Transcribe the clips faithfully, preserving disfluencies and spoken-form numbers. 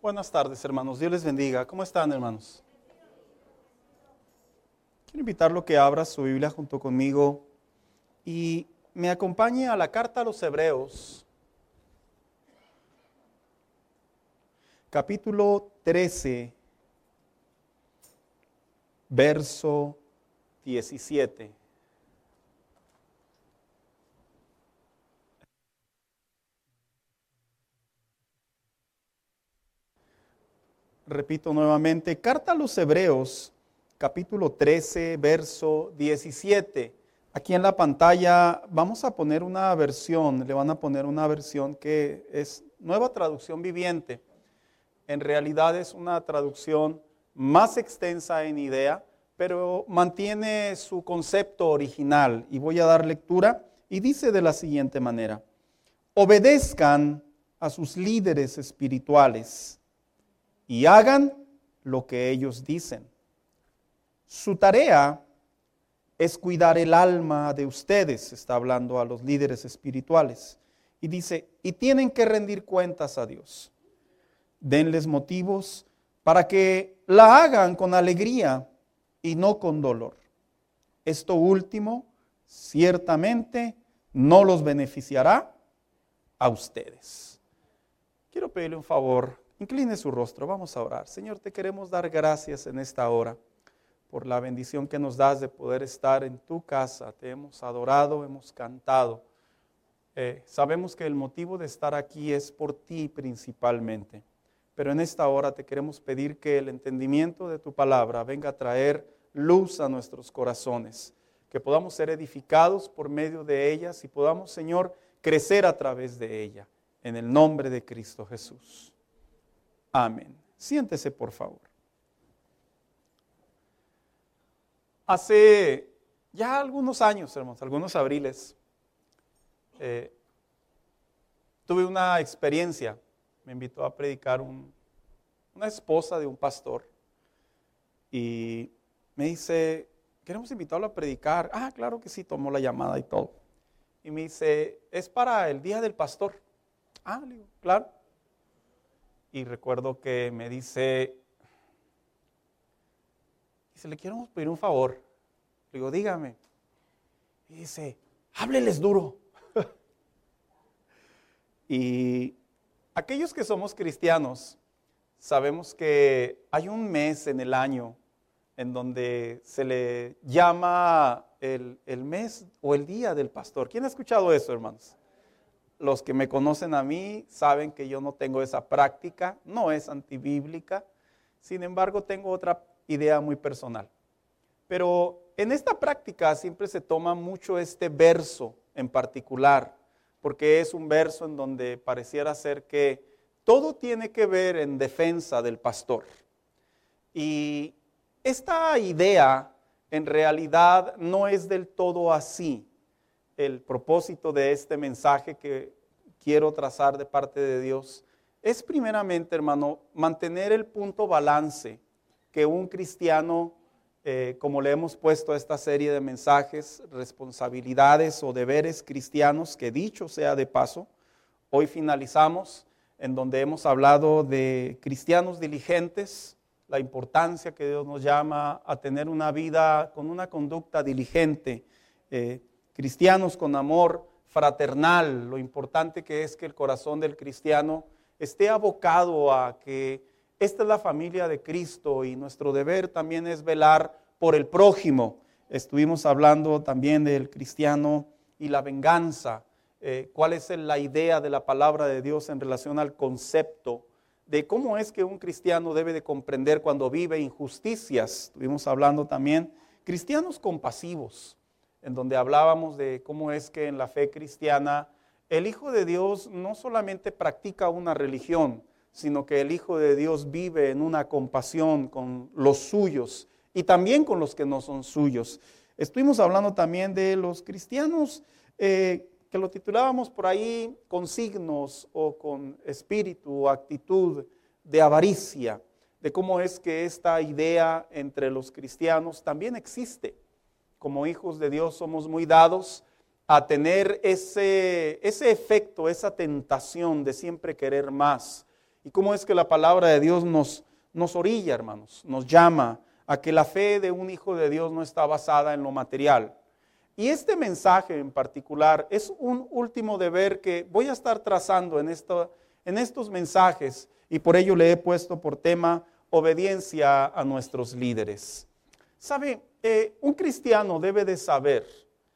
Buenas tardes, hermanos. Dios les bendiga. ¿Cómo están, hermanos? Quiero invitarlo a que abra su Biblia junto conmigo y me acompañe a la carta a los Hebreos, capítulo trece, verso diecisiete. Repito nuevamente, carta a los Hebreos, capítulo trece, verso diecisiete. Aquí en la pantalla vamos a poner una versión, le van a poner una versión que es Nueva Traducción Viviente. En realidad es una traducción más extensa en idea, pero mantiene su concepto original. Y voy a dar lectura y dice de la siguiente manera: obedezcan a sus líderes espirituales y hagan lo que ellos dicen. Su tarea es cuidar el alma de ustedes, está hablando a los líderes espirituales. Y dice, y tienen que rendir cuentas a Dios. Denles motivos para que la hagan con alegría y no con dolor. Esto último ciertamente no los beneficiará a ustedes. Quiero pedirle un favor. Incline su rostro, vamos a orar. Señor, te queremos dar gracias en esta hora por la bendición que nos das de poder estar en tu casa. Te hemos adorado, hemos cantado. Eh, sabemos que el motivo de estar aquí es por ti principalmente. Pero en esta hora te queremos pedir que el entendimiento de tu palabra venga a traer luz a nuestros corazones. Que podamos ser edificados por medio de ellas y podamos, Señor, crecer a través de ella. En el nombre de Cristo Jesús. Amén. Siéntese, por favor. Hace ya algunos años, hermanos, algunos abriles, eh, tuve una experiencia. Me invitó a predicar un, una esposa de un pastor y me dice, queremos invitarlo a predicar. Ah, claro que sí, tomó la llamada y todo. Y me dice, es para el día del pastor. Ah, le digo, claro. Y recuerdo que me dice, dice, le quiero pedir un favor. Le digo, dígame. Y dice, hábleles duro. Y aquellos que somos cristianos, sabemos que hay un mes en el año en donde se le llama el, el mes o el día del pastor. ¿Quién ha escuchado eso, hermanos? Los que me conocen a mí saben que yo no tengo esa práctica, no es antibíblica, sin embargo tengo otra idea muy personal. Pero en esta práctica siempre se toma mucho este verso en particular, porque es un verso en donde pareciera ser que todo tiene que ver en defensa del pastor. Y esta idea en realidad no es del todo así. El propósito de este mensaje que quiero trazar de parte de Dios es primeramente, hermano, mantener el punto balance que un cristiano, eh, como le hemos puesto a esta serie de mensajes, responsabilidades o deberes cristianos, que dicho sea de paso, hoy finalizamos en donde hemos hablado de cristianos diligentes, la importancia que Dios nos llama a tener una vida con una conducta diligente, eh, cristianos con amor fraternal, lo importante que es que el corazón del cristiano esté abocado a que esta es la familia de Cristo y nuestro deber también es velar por el prójimo. Estuvimos hablando también del cristiano y la venganza, eh, cuál es la idea de la palabra de Dios en relación al concepto de cómo es que un cristiano debe de comprender cuando vive injusticias. Estuvimos hablando también cristianos compasivos, en donde hablábamos de cómo es que en la fe cristiana el Hijo de Dios no solamente practica una religión, sino que el Hijo de Dios vive en una compasión con los suyos y también con los que no son suyos. Estuvimos hablando también de los cristianos eh, que lo titulábamos por ahí con signos o con espíritu o actitud de avaricia, de cómo es que esta idea entre los cristianos también existe. Como hijos de Dios somos muy dados a tener ese, ese efecto, esa tentación de siempre querer más y cómo es que la palabra de Dios nos, nos orilla, hermanos, nos llama a que la fe de un hijo de Dios no está basada en lo material. Y este mensaje en particular es un último deber que voy a estar trazando en, esto, en estos mensajes, y por ello le he puesto por tema obediencia a nuestros líderes. ¿Sabe? Eh, un cristiano debe de saber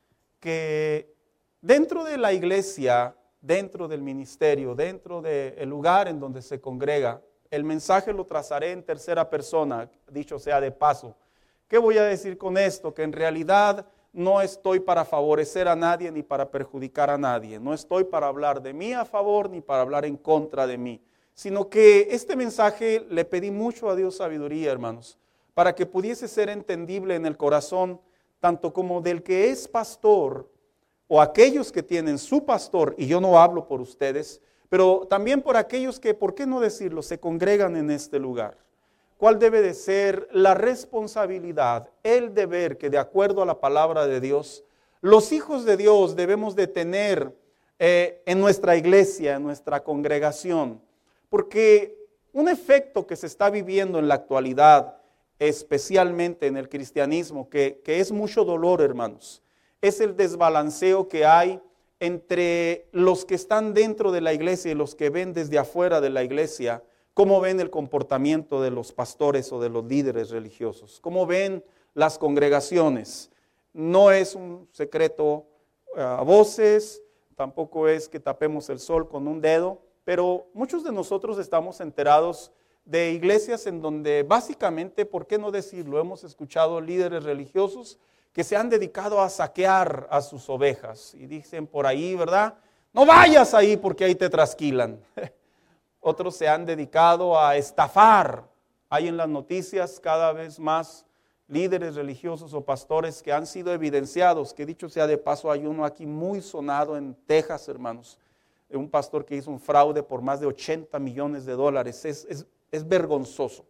que dentro de la iglesia, dentro del ministerio, dentro del lugar en donde se congrega, el mensaje lo trazaré en tercera persona, dicho sea de paso. ¿Qué voy a decir con esto? Que en realidad no estoy para favorecer a nadie ni para perjudicar a nadie. No estoy para hablar de mí a favor ni para hablar en contra de mí. Sino que este mensaje le pedí mucho a Dios sabiduría, hermanos, para que pudiese ser entendible en el corazón, tanto como del que es pastor, o aquellos que tienen su pastor, y yo no hablo por ustedes, pero también por aquellos que, ¿por qué no decirlo?, se congregan en este lugar. ¿Cuál debe de ser la responsabilidad, el deber que de acuerdo a la palabra de Dios, los hijos de Dios debemos de tener eh, en nuestra iglesia, en nuestra congregación? Porque un efecto que se está viviendo en la actualidad, especialmente en el cristianismo, que, que es mucho dolor, hermanos, es el desbalanceo que hay entre los que están dentro de la iglesia y los que ven desde afuera de la iglesia, cómo ven el comportamiento de los pastores o de los líderes religiosos, cómo ven las congregaciones. No es un secreto a voces, tampoco es que tapemos el sol con un dedo, pero muchos de nosotros estamos enterados de iglesias en donde básicamente, ¿por qué no decirlo?, hemos escuchado líderes religiosos que se han dedicado a saquear a sus ovejas. Y dicen por ahí, ¿verdad? No vayas ahí porque ahí te trasquilan. Otros se han dedicado a estafar. Hay en las noticias cada vez más líderes religiosos o pastores que han sido evidenciados, que dicho sea de paso, hay uno aquí muy sonado en Texas, hermanos, un pastor que hizo un fraude por más de ochenta millones de dólares. Es, es, es vergonzoso.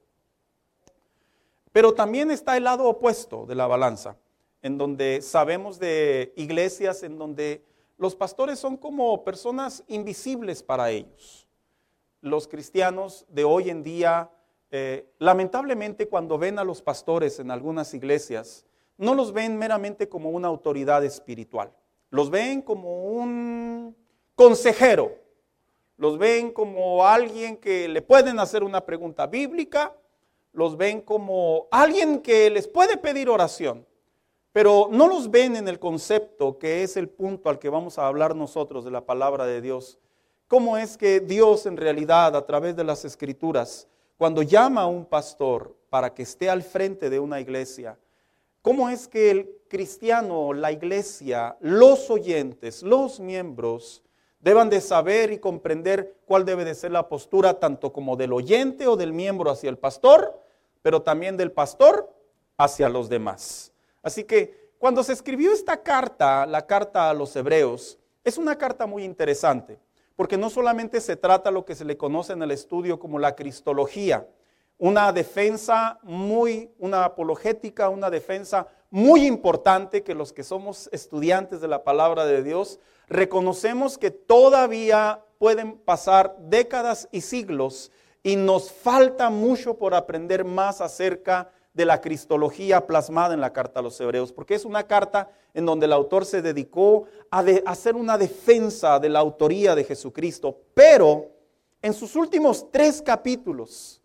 Pero también está el lado opuesto de la balanza, en donde sabemos de iglesias en donde los pastores son como personas invisibles para ellos. Los cristianos de hoy en día, eh, lamentablemente cuando ven a los pastores en algunas iglesias, no los ven meramente como una autoridad espiritual. Los ven como un consejero. Los ven como alguien que le pueden hacer una pregunta bíblica. Los ven como alguien que les puede pedir oración. Pero no los ven en el concepto que es el punto al que vamos a hablar nosotros de la palabra de Dios. ¿Cómo es que Dios en realidad a través de las Escrituras, cuando llama a un pastor para que esté al frente de una iglesia, cómo es que el cristiano, la iglesia, los oyentes, los miembros, deban de saber y comprender cuál debe de ser la postura tanto como del oyente o del miembro hacia el pastor, pero también del pastor hacia los demás? Así que cuando se escribió esta carta, la carta a los hebreos, es una carta muy interesante, porque no solamente se trata lo que se le conoce en el estudio como la cristología, una defensa muy, una apologética, una defensa muy importante que los que somos estudiantes de la palabra de Dios reconocemos que todavía pueden pasar décadas y siglos y nos falta mucho por aprender más acerca de la cristología plasmada en la carta a los hebreos, porque es una carta en donde el autor se dedicó a, de, a hacer una defensa de la autoría de Jesucristo, pero en sus últimos tres capítulos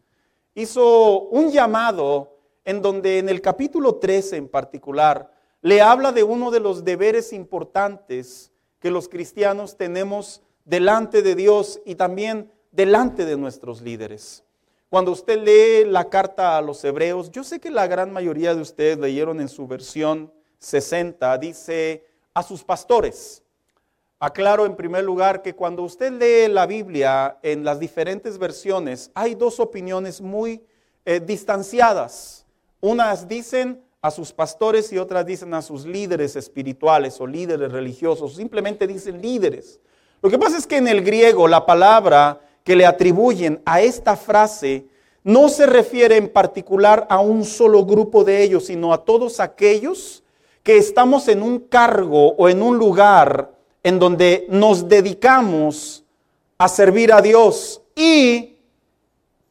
hizo un llamado en donde en el capítulo trece en particular le habla de uno de los deberes importantes que los cristianos tenemos delante de Dios y también delante de nuestros líderes. Cuando usted lee la carta a los hebreos, yo sé que la gran mayoría de ustedes leyeron en su versión sesenta, dice a sus pastores. Aclaro en primer lugar que cuando usted lee la Biblia en las diferentes versiones, hay dos opiniones muy eh, distanciadas. Unas dicen a sus pastores y otras dicen a sus líderes espirituales o líderes religiosos, simplemente dicen líderes. Lo que pasa es que en el griego la palabra que le atribuyen a esta frase no se refiere en particular a un solo grupo de ellos, sino a todos aquellos que estamos en un cargo o en un lugar en donde nos dedicamos a servir a Dios y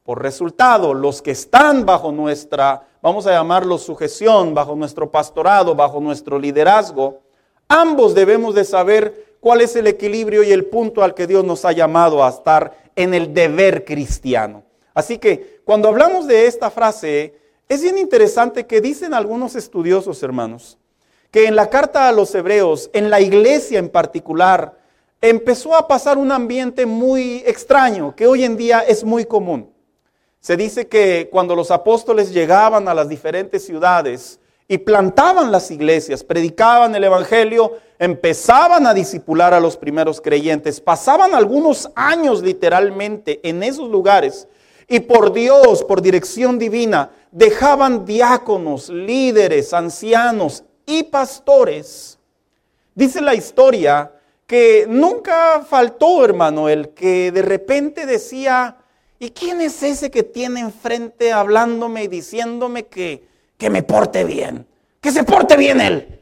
Por resultado, los que están bajo nuestra, vamos a llamarlo sujeción, bajo nuestro pastorado, bajo nuestro liderazgo, ambos debemos de saber cuál es el equilibrio y el punto al que Dios nos ha llamado a estar en el deber cristiano. Así que cuando hablamos de esta frase, es bien interesante que dicen algunos estudiosos, hermanos, que en la carta a los hebreos, en la iglesia en particular, empezó a pasar un ambiente muy extraño, que hoy en día es muy común. Se dice que cuando los apóstoles llegaban a las diferentes ciudades y plantaban las iglesias, predicaban el evangelio, empezaban a discipular a los primeros creyentes, pasaban algunos años literalmente en esos lugares y por Dios, por dirección divina, dejaban diáconos, líderes, ancianos y pastores. Dice la historia que nunca faltó, hermano, el que de repente decía: ¿y quién es ese que tiene enfrente hablándome y diciéndome que, que me porte bien? Que se porte bien él.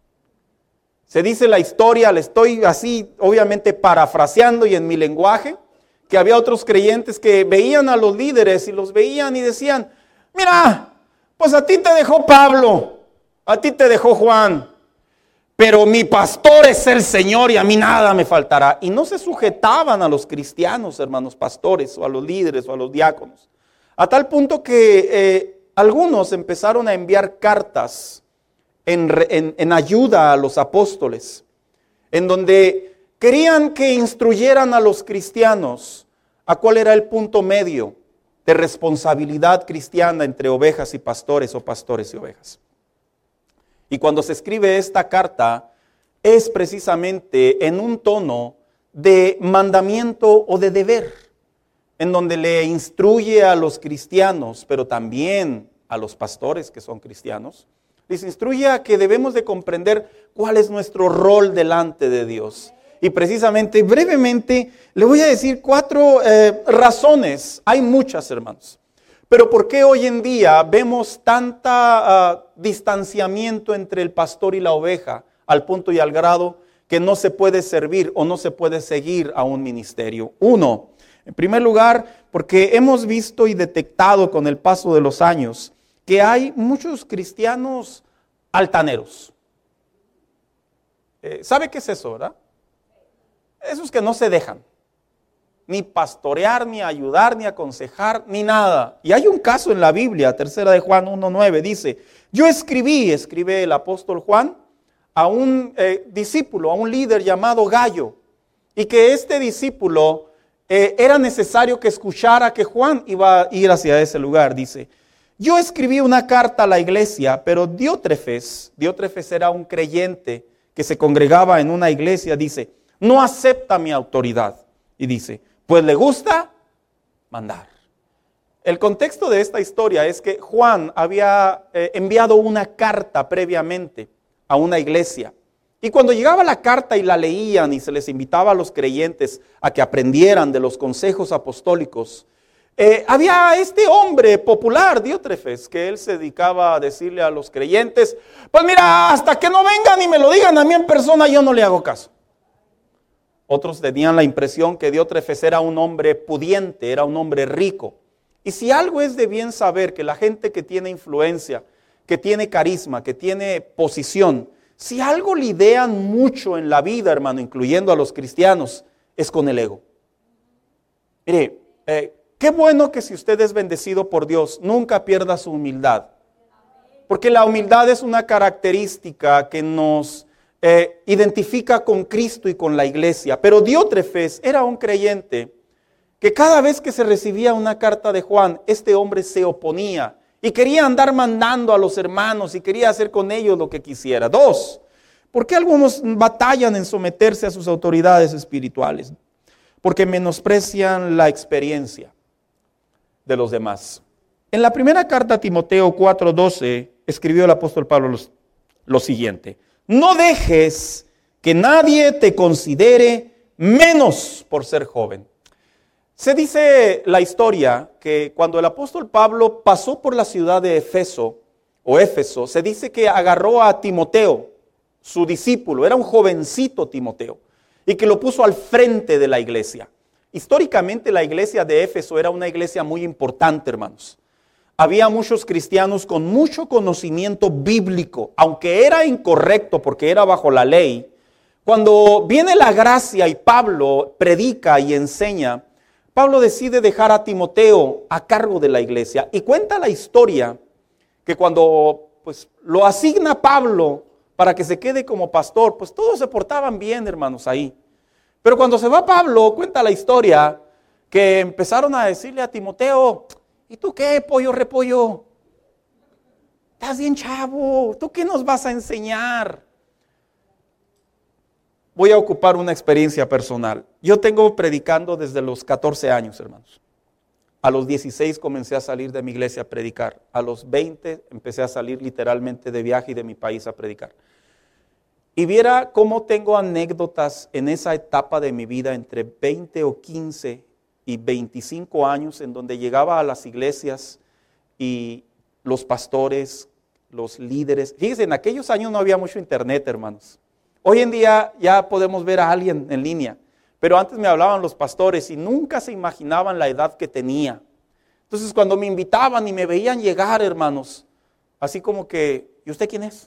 Se dice la historia, le estoy así obviamente parafraseando y en mi lenguaje, que había otros creyentes que veían a los líderes y los veían y decían: mira, pues a ti te dejó Pablo, a ti te dejó Juan, pero mi pastor es el Señor y a mí nada me faltará. Y no se sujetaban a los cristianos, hermanos pastores, o a los líderes, o a los diáconos. A tal punto que eh, algunos empezaron a enviar cartas en, en, en ayuda a los apóstoles, en donde querían que instruyeran a los cristianos a cuál era el punto medio de responsabilidad cristiana entre ovejas y pastores, o pastores y ovejas. Y cuando se escribe esta carta, es precisamente en un tono de mandamiento o de deber, en donde le instruye a los cristianos, pero también a los pastores que son cristianos, les instruye a que debemos de comprender cuál es nuestro rol delante de Dios. Y precisamente, brevemente, le voy a decir cuatro eh, razones, hay muchas, hermanos. Pero ¿por qué hoy en día vemos tanta uh, distanciamiento entre el pastor y la oveja al punto y al grado que no se puede servir o no se puede seguir a un ministerio? Uno, en primer lugar, porque hemos visto y detectado con el paso de los años que hay muchos cristianos altaneros. Eh, ¿Sabe qué es eso, verdad? Esos que no se dejan ni pastorear, ni ayudar, ni aconsejar, ni nada. Y hay un caso en la Biblia, tercera de Juan uno nueve, dice: yo escribí, escribe el apóstol Juan, a un eh, discípulo, a un líder llamado Gallo, y que este discípulo eh, era necesario que escuchara que Juan iba a ir hacia ese lugar. Dice: yo escribí una carta a la iglesia, pero Diótrefes, Diótrefes era un creyente que se congregaba en una iglesia, dice, no acepta mi autoridad. Y dice, pues le gusta mandar. El contexto de esta historia es que Juan había eh, enviado una carta previamente a una iglesia. Y cuando llegaba la carta y la leían y se les invitaba a los creyentes a que aprendieran de los consejos apostólicos, eh, había este hombre popular, Diótrefes, que él se dedicaba a decirle a los creyentes, pues mira, hasta que no vengan y me lo digan a mí en persona, yo no le hago caso. Otros tenían la impresión que Diótrefes era un hombre pudiente, era un hombre rico. Y si algo es de bien saber que la gente que tiene influencia, que tiene carisma, que tiene posición, si algo lidian mucho en la vida, hermano, incluyendo a los cristianos, es con el ego. Mire, eh, qué bueno que si usted es bendecido por Dios, nunca pierda su humildad. Porque la humildad es una característica que nos eh, identifica con Cristo y con la iglesia. Pero Diótrefes era un creyente que cada vez que se recibía una carta de Juan, este hombre se oponía y quería andar mandando a los hermanos y quería hacer con ellos lo que quisiera. Dos, ¿por qué algunos batallan en someterse a sus autoridades espirituales? Porque menosprecian la experiencia de los demás. En la primera carta a Timoteo cuatro doce escribió el apóstol Pablo lo, lo siguiente: no dejes que nadie te considere menos por ser joven. Se dice la historia que cuando el apóstol Pablo pasó por la ciudad de Éfeso, o Éfeso, se dice que agarró a Timoteo, su discípulo, era un jovencito Timoteo, y que lo puso al frente de la iglesia. Históricamente la iglesia de Éfeso era una iglesia muy importante, hermanos. Había muchos cristianos con mucho conocimiento bíblico, aunque era incorrecto porque era bajo la ley. Cuando viene la gracia y Pablo predica y enseña, Pablo decide dejar a Timoteo a cargo de la iglesia. Y cuenta la historia que cuando pues, lo asigna Pablo para que se quede como pastor, pues todos se portaban bien, hermanos, ahí. Pero cuando se va Pablo, cuenta la historia que empezaron a decirle a Timoteo, ¿y tú qué, pollo repollo? Estás bien chavo, ¿tú qué nos vas a enseñar? Voy a ocupar una experiencia personal. Yo tengo predicando desde los catorce años, hermanos. A los dieciséis comencé a salir de mi iglesia a predicar. A los veinte empecé a salir literalmente de viaje y de mi país a predicar. Y viera cómo tengo anécdotas en esa etapa de mi vida entre veinte o quince y veinticinco años en donde llegaba a las iglesias y los pastores, los líderes. Fíjense, en aquellos años no había mucho internet, hermanos. Hoy en día ya podemos ver a alguien en línea, pero antes me hablaban los pastores y nunca se imaginaban la edad que tenía. Entonces cuando me invitaban y me veían llegar, hermanos, así como que, ¿y usted quién es?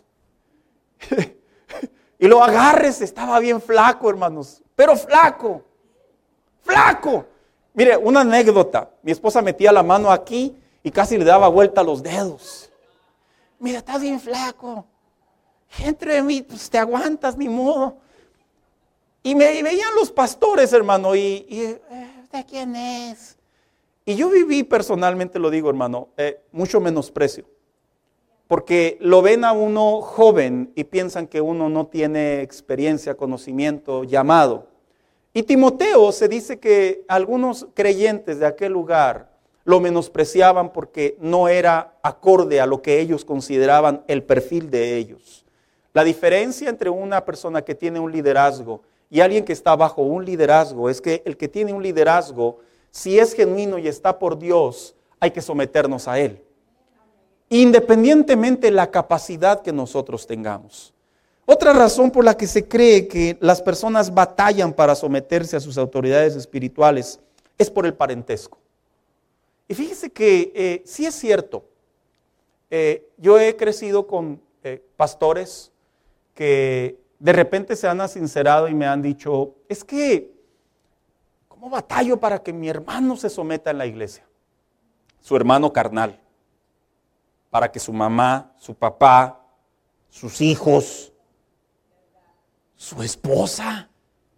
Y lo agarres, estaba bien flaco, hermanos, pero flaco, flaco. Mire, una anécdota, mi esposa metía la mano aquí y casi le daba vuelta a los dedos. Mira, estás bien flaco. Entre mí, pues te aguantas, ni modo. Y me y veían los pastores, hermano, y, y ¿usted quién es? Y yo viví personalmente, lo digo, hermano, eh, mucho menosprecio. Porque lo ven a uno joven y piensan que uno no tiene experiencia, conocimiento, llamado. Y Timoteo se dice que algunos creyentes de aquel lugar lo menospreciaban porque no era acorde a lo que ellos consideraban el perfil de ellos. La diferencia entre una persona que tiene un liderazgo y alguien que está bajo un liderazgo es que el que tiene un liderazgo, si es genuino y está por Dios, hay que someternos a él, independientemente de la capacidad que nosotros tengamos. Otra razón por la que se cree que las personas batallan para someterse a sus autoridades espirituales es por el parentesco. Y fíjese que eh, sí es cierto, eh, yo he crecido con eh, pastores que de repente se han asincerado y me han dicho, es que, ¿cómo batallo para que mi hermano se someta en la iglesia? Su hermano carnal, para que su mamá, su papá, sus hijos, su esposa.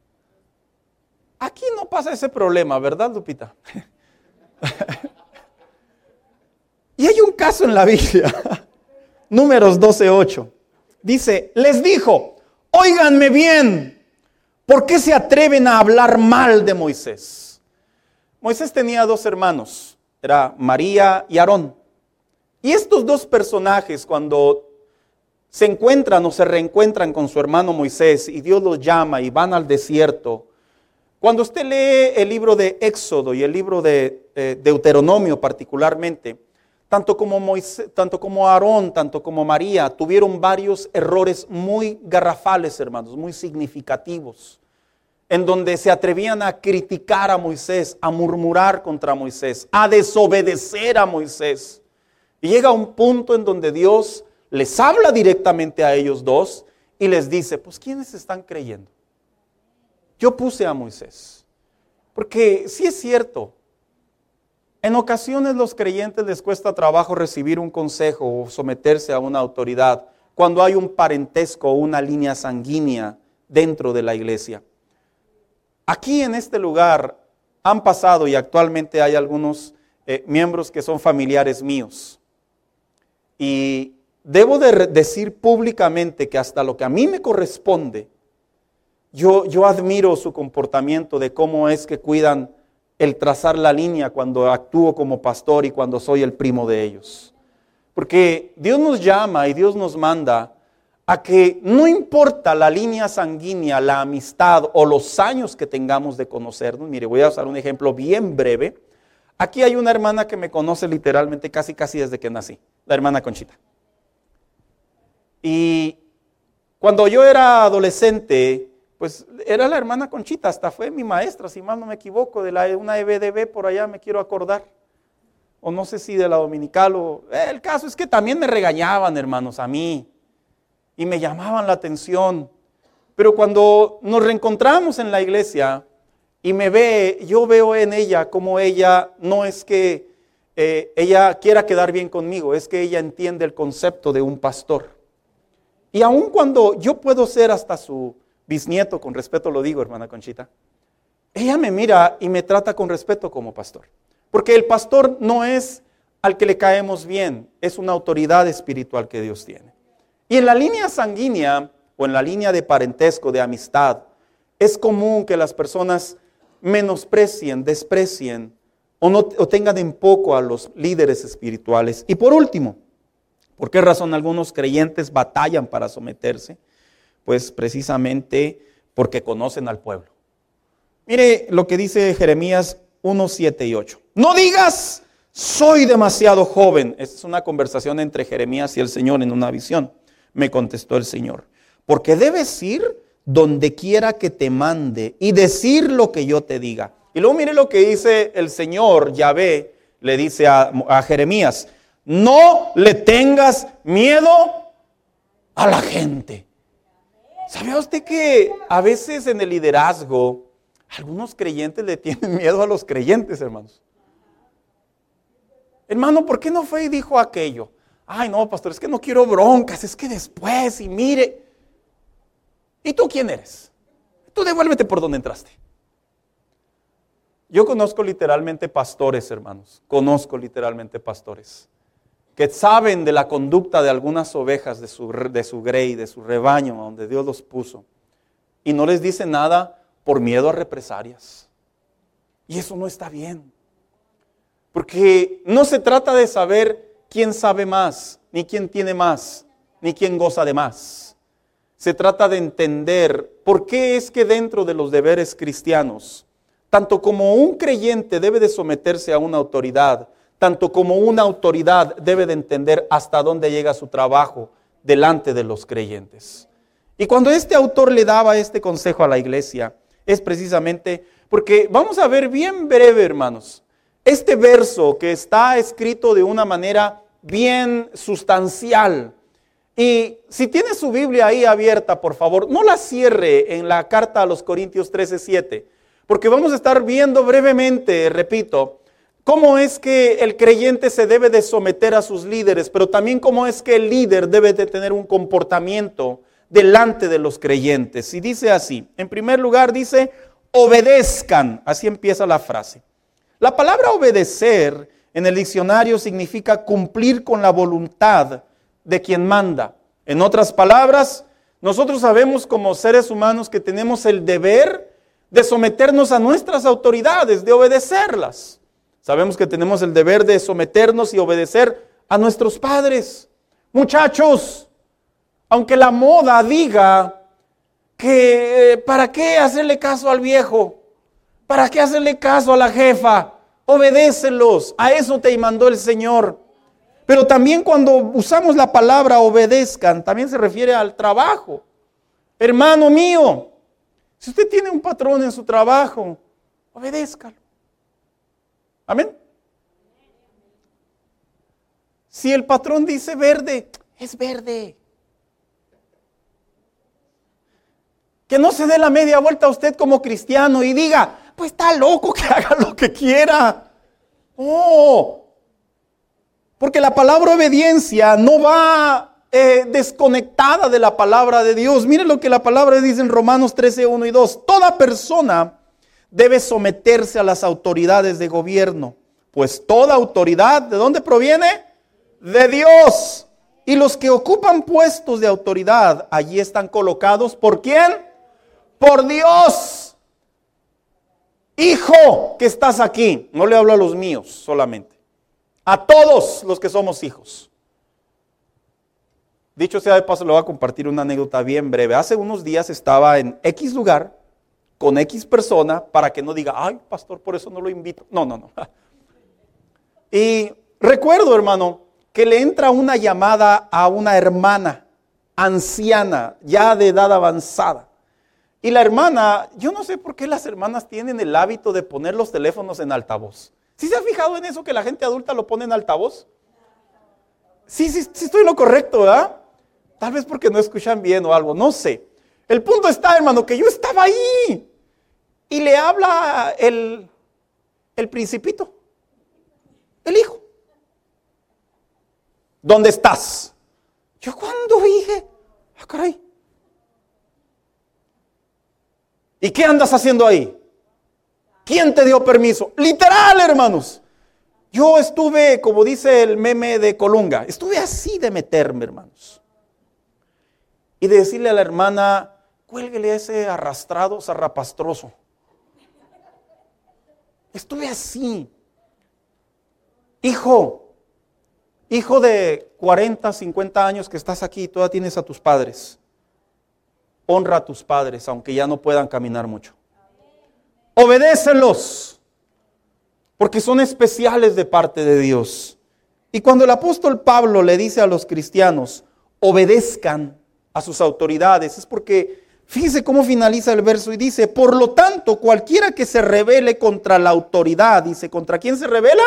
Aquí no pasa ese problema, ¿verdad, Lupita? Y hay un caso en la Biblia, Números doce ocho. Dice, les dijo, óiganme bien, ¿por qué se atreven a hablar mal de Moisés? Moisés tenía dos hermanos, era María y Aarón. Y estos dos personajes, cuando se encuentran o se reencuentran con su hermano Moisés y Dios los llama y van al desierto, cuando usted lee el libro de Éxodo y el libro de eh, Deuteronomio particularmente, tanto como Moisés, tanto como Aarón, tanto como María, tuvieron varios errores muy garrafales, hermanos, muy significativos, en donde se atrevían a criticar a Moisés, a murmurar contra Moisés, a desobedecer a Moisés. Y llega un punto en donde Dios les habla directamente a ellos dos y les dice, pues ¿quiénes están creyendo? Yo puse a Moisés, porque sí es cierto, en ocasiones los creyentes les cuesta trabajo recibir un consejo o someterse a una autoridad cuando hay un parentesco o una línea sanguínea dentro de la iglesia. Aquí en este lugar han pasado y actualmente hay algunos eh, miembros que son familiares míos. Y debo de re- decir públicamente que hasta lo que a mí me corresponde, yo, yo admiro su comportamiento de cómo es que cuidan el trazar la línea cuando actúo como pastor y cuando soy el primo de ellos. Porque Dios nos llama y Dios nos manda a que no importa la línea sanguínea, la amistad o los años que tengamos de conocernos. Mire, voy a usar un ejemplo bien breve. Aquí hay una hermana que me conoce literalmente casi casi desde que nací, la hermana Conchita. Y cuando yo era adolescente, pues era la hermana Conchita, hasta fue mi maestra, si mal no me equivoco, de la, una E B D B por allá me quiero acordar. O no sé si de la dominical o... Eh, el caso es que también me regañaban, hermanos, a mí. Y me llamaban la atención. Pero cuando nos reencontramos en la iglesia y me ve, yo veo en ella como ella no es que eh, ella quiera quedar bien conmigo, es que ella entiende el concepto de un pastor. Y aun cuando yo puedo ser hasta su bisnieto, con respeto lo digo, hermana Conchita, ella me mira y me trata con respeto como pastor. Porque el pastor no es al que le caemos bien, es una autoridad espiritual que Dios tiene. Y en la línea sanguínea o en la línea de parentesco, de amistad, es común que las personas menosprecien, desprecien o, no, o tengan en poco a los líderes espirituales. Y por último, ¿por qué razón algunos creyentes batallan para someterse? Pues precisamente porque conocen al pueblo. Mire lo que dice Jeremías uno, siete y ocho. No digas, soy demasiado joven. Esta es una conversación entre Jeremías y el Señor en una visión. Me contestó el Señor. Porque debes ir donde quiera que te mande y decir lo que yo te diga. Y luego mire lo que dice el Señor, Yahvé, le dice a, a Jeremías. No le tengas miedo a la gente. ¿Sabía usted que a veces en el liderazgo algunos creyentes le tienen miedo a los creyentes, hermanos? Hermano, ¿por qué no fue y dijo aquello? Ay, no, pastor, es que no quiero broncas, es que después, y mire. ¿Y tú quién eres? Tú devuélvete por donde entraste. Yo conozco literalmente pastores, hermanos. Conozco literalmente pastores que saben de la conducta de algunas ovejas de su, de su grey, de su rebaño, donde Dios los puso. Y no les dice nada por miedo a represalias. Y eso no está bien. Porque no se trata de saber quién sabe más, ni quién tiene más, ni quién goza de más. Se trata de entender por qué es que dentro de los deberes cristianos, tanto como un creyente debe de someterse a una autoridad, tanto como una autoridad debe de entender hasta dónde llega su trabajo delante de los creyentes. Y cuando este autor le daba este consejo a la iglesia, es precisamente porque vamos a ver bien breve, hermanos, este verso que está escrito de una manera bien sustancial. Y si tiene su Biblia ahí abierta, por favor, no la cierre en la carta a los Corintios trece, siete, porque vamos a estar viendo brevemente, repito, cómo es que el creyente se debe de someter a sus líderes, pero también cómo es que el líder debe de tener un comportamiento delante de los creyentes. Y dice así, en primer lugar dice, obedezcan, así empieza la frase. La palabra obedecer en el diccionario significa cumplir con la voluntad de quien manda. En otras palabras, nosotros sabemos como seres humanos que tenemos el deber de someternos a nuestras autoridades, de obedecerlas. Sabemos que tenemos el deber de someternos y obedecer a nuestros padres. Muchachos, aunque la moda diga que eh, ¿para qué hacerle caso al viejo? ¿Para qué hacerle caso a la jefa? Obedécelos, a eso te mandó el Señor. Pero también cuando usamos la palabra obedezcan, también se refiere al trabajo. Hermano mío, si usted tiene un patrón en su trabajo, obedézcalo. Amén. Si el patrón dice verde, es verde. Que no se dé la media vuelta a usted como cristiano y diga, pues está loco, que haga lo que quiera. Oh, porque la palabra obediencia no va eh, desconectada de la palabra de Dios. Miren lo que la palabra dice en Romanos trece, uno y dos. Toda persona debe someterse a las autoridades de gobierno, pues toda autoridad, ¿de dónde proviene? De Dios. Y los que ocupan puestos de autoridad, allí están colocados, ¿por quién? Por Dios. Hijo que estás aquí, no le hablo a los míos solamente, a todos los que somos hijos. Dicho sea de paso, le voy a compartir una anécdota bien breve. Hace unos días estaba en X lugar, con X persona, para que no diga, ay, pastor, por eso no lo invito. No, no, no. Y recuerdo, hermano, que le entra una llamada a una hermana anciana, ya de edad avanzada. Y la hermana, yo no sé por qué las hermanas tienen el hábito de poner los teléfonos en altavoz. ¿Sí se ha fijado en eso que la gente adulta lo pone en altavoz? Sí, sí, sí estoy en lo correcto, ¿verdad? Tal vez porque no escuchan bien o algo, no sé. El punto está, hermano, que yo estaba ahí y le habla el, el principito, el hijo. ¿Dónde estás? Yo cuando dije, ah, caray. ¿Y qué andas haciendo ahí? ¿Quién te dio permiso? Literal, hermanos. Yo estuve, como dice el meme de Colunga, estuve así de meterme, hermanos. Y de decirle a la hermana, cuélguele a ese arrastrado zarrapastroso. Estuve así. Hijo, hijo de cuarenta, cincuenta años que estás aquí y todavía tienes a tus padres. Honra a tus padres, aunque ya no puedan caminar mucho. Obedécelos, porque son especiales de parte de Dios. Y cuando el apóstol Pablo le dice a los cristianos, obedezcan a sus autoridades, es porque, fíjese cómo finaliza el verso y dice, por lo tanto, cualquiera que se rebele contra la autoridad, dice, ¿contra quién se rebela?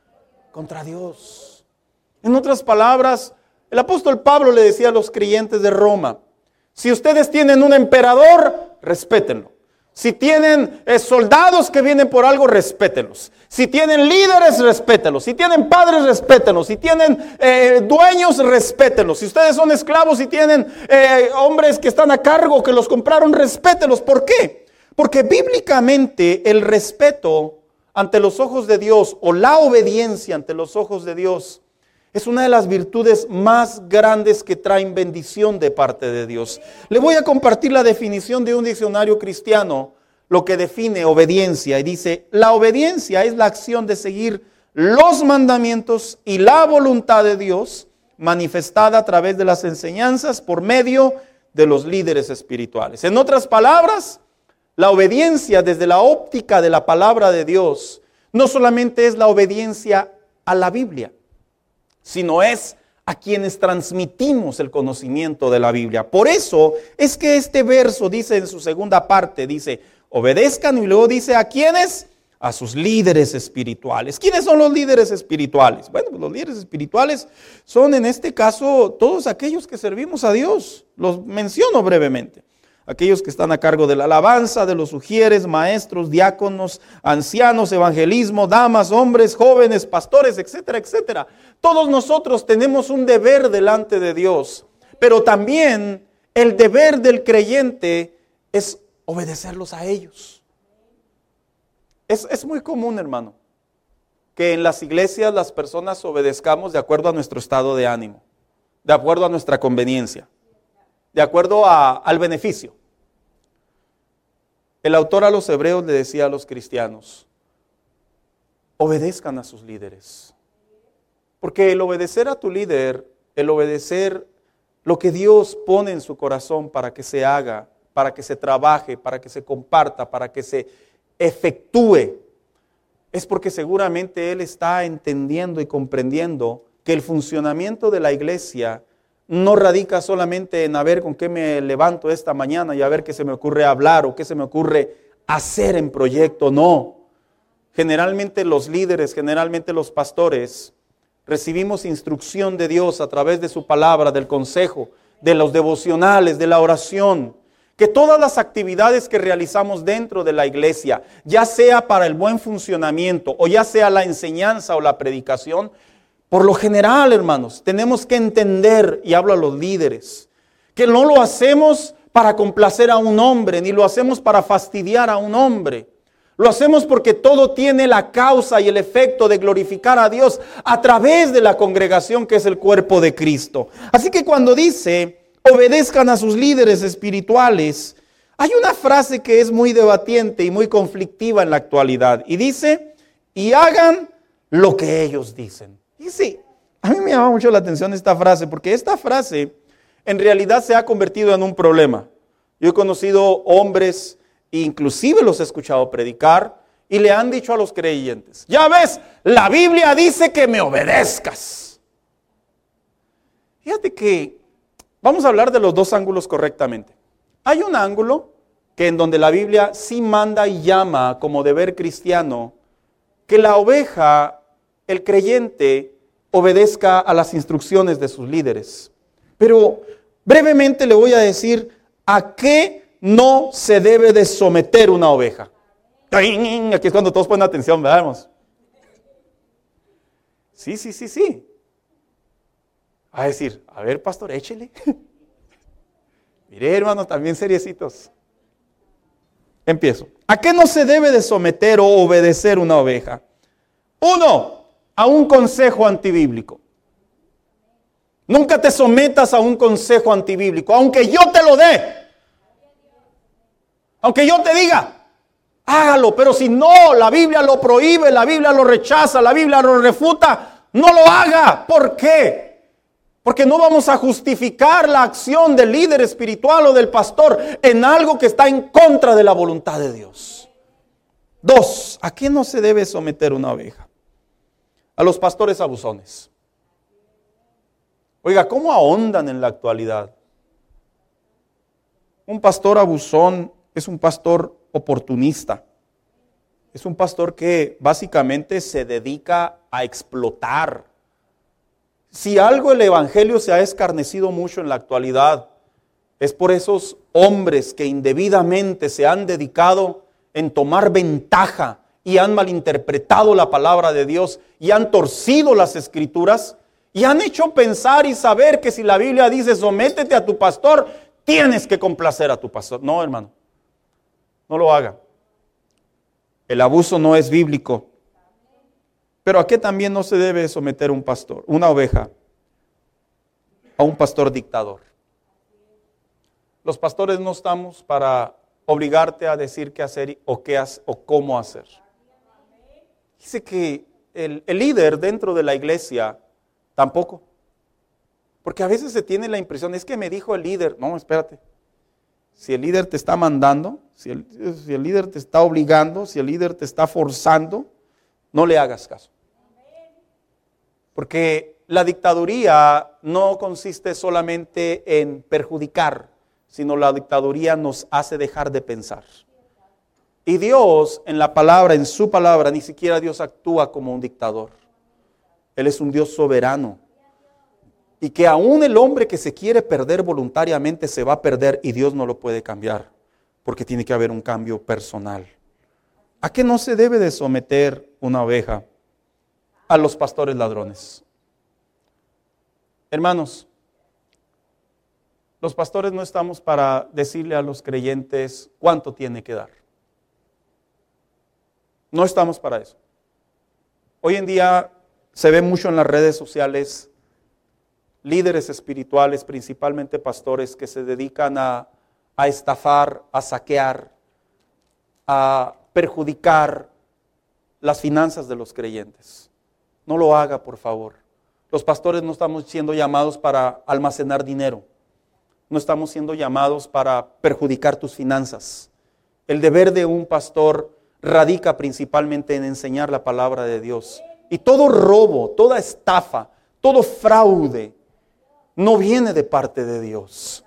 Contra Dios. En otras palabras, el apóstol Pablo le decía a los creyentes de Roma, si ustedes tienen un emperador, respétenlo. Si tienen eh, soldados que vienen por algo, respétenlos. Si tienen líderes, respétenlos. Si tienen padres, respétenlos. Si tienen eh, dueños, respétenlos. Si ustedes son esclavos y tienen eh, hombres que están a cargo, que los compraron, respétenlos. ¿Por qué? Porque bíblicamente el respeto ante los ojos de Dios o la obediencia ante los ojos de Dios es una de las virtudes más grandes que traen bendición de parte de Dios. Le voy a compartir la definición de un diccionario cristiano, lo que define obediencia. Y dice, la obediencia es la acción de seguir los mandamientos y la voluntad de Dios manifestada a través de las enseñanzas por medio de los líderes espirituales. En otras palabras, la obediencia desde la óptica de la palabra de Dios no solamente es la obediencia a la Biblia, sino es a quienes transmitimos el conocimiento de la Biblia. Por eso es que este verso dice en su segunda parte, dice, obedezcan, y luego dice, ¿a quiénes? A sus líderes espirituales. ¿Quiénes son los líderes espirituales? Bueno, pues los líderes espirituales son en este caso todos aquellos que servimos a Dios. Los menciono brevemente. Aquellos que están a cargo de la alabanza, de los sugieres, maestros, diáconos, ancianos, evangelismo, damas, hombres, jóvenes, pastores, etcétera, etcétera. Todos nosotros tenemos un deber delante de Dios, pero también el deber del creyente es obedecerlos a ellos. Es, es muy común, hermano, que en las iglesias las personas obedezcamos de acuerdo a nuestro estado de ánimo, de acuerdo a nuestra conveniencia, de acuerdo a, al beneficio. El autor a los hebreos le decía a los cristianos, obedezcan a sus líderes. Porque el obedecer a tu líder, el obedecer lo que Dios pone en su corazón para que se haga, para que se trabaje, para que se comparta, para que se efectúe, es porque seguramente Él está entendiendo y comprendiendo que el funcionamiento de la iglesia no radica solamente en a ver con qué me levanto esta mañana y a ver qué se me ocurre hablar o qué se me ocurre hacer en proyecto, no. Generalmente los líderes, generalmente los pastores, recibimos instrucción de Dios a través de su palabra, del consejo, de los devocionales, de la oración. Que todas las actividades que realizamos dentro de la iglesia, ya sea para el buen funcionamiento o ya sea la enseñanza o la predicación, por lo general, hermanos, tenemos que entender, y hablo a los líderes, que no lo hacemos para complacer a un hombre, ni lo hacemos para fastidiar a un hombre. Lo hacemos porque todo tiene la causa y el efecto de glorificar a Dios a través de la congregación que es el cuerpo de Cristo. Así que cuando dice, obedezcan a sus líderes espirituales, hay una frase que es muy debatiente y muy conflictiva en la actualidad. Y dice, y hagan lo que ellos dicen. Y sí, a mí me llama mucho la atención esta frase, porque esta frase en realidad se ha convertido en un problema. Yo he conocido hombres, inclusive los he escuchado predicar, y le han dicho a los creyentes, ya ves, la Biblia dice que me obedezcas. Fíjate que vamos a hablar de los dos ángulos correctamente. Hay un ángulo que en donde la Biblia sí manda y llama como deber cristiano, que la oveja, el creyente, obedezca a las instrucciones de sus líderes. Pero brevemente le voy a decir a qué no se debe de someter una oveja. Aquí es cuando todos ponen atención, veamos. Sí, sí, sí, sí. Va a decir, a ver, pastor, échele. Mire, hermanos, también seriecitos. Empiezo. ¿A qué no se debe de someter o obedecer una oveja? Uno, a un consejo antibíblico. Nunca te sometas a un consejo antibíblico, aunque yo te lo dé. Aunque yo te diga, hágalo, pero si no, la Biblia lo prohíbe, la Biblia lo rechaza, la Biblia lo refuta, no lo haga. ¿Por qué? Porque no vamos a justificar la acción del líder espiritual o del pastor en algo que está en contra de la voluntad de Dios. Dos, ¿a qué no se debe someter una oveja? A los pastores abusones. Oiga, ¿cómo ahondan en la actualidad? Un pastor abusón es un pastor oportunista. Es un pastor que básicamente se dedica a explotar. Si algo el evangelio se ha escarnecido mucho en la actualidad, es por esos hombres que indebidamente se han dedicado en tomar ventaja y han malinterpretado la palabra de Dios y han torcido las escrituras y han hecho pensar y saber que si la Biblia dice sométete a tu pastor, tienes que complacer a tu pastor. No, hermano, no lo haga. El abuso no es bíblico. Pero ¿a qué también no se debe someter un pastor, una oveja? A un pastor dictador. Los pastores no estamos para obligarte a decir qué hacer o, qué hacer, o cómo hacer. Dice que el, el líder dentro de la iglesia tampoco. Porque a veces se tiene la impresión, es que me dijo el líder. No, espérate. Si el líder te está mandando, si el, si el líder te está obligando, si el líder te está forzando, no le hagas caso. Porque la dictaduría no consiste solamente en perjudicar, sino la dictaduría nos hace dejar de pensar. Y Dios en la palabra, en su palabra, ni siquiera Dios actúa como un dictador. Él es un Dios soberano. Y que aún el hombre que se quiere perder voluntariamente se va a perder y Dios no lo puede cambiar, porque tiene que haber un cambio personal. ¿A qué no se debe de someter una oveja? A los pastores ladrones. Hermanos, los pastores no estamos para decirle a los creyentes cuánto tiene que dar. No estamos para eso. Hoy en día se ve mucho en las redes sociales líderes espirituales, principalmente pastores, que se dedican a, a estafar, a saquear, a perjudicar las finanzas de los creyentes. No lo haga, por favor. Los pastores no estamos siendo llamados para almacenar dinero. No estamos siendo llamados para perjudicar tus finanzas. El deber de un pastor radica principalmente en enseñar la palabra de Dios. Y todo robo, toda estafa, todo fraude no viene de parte de Dios.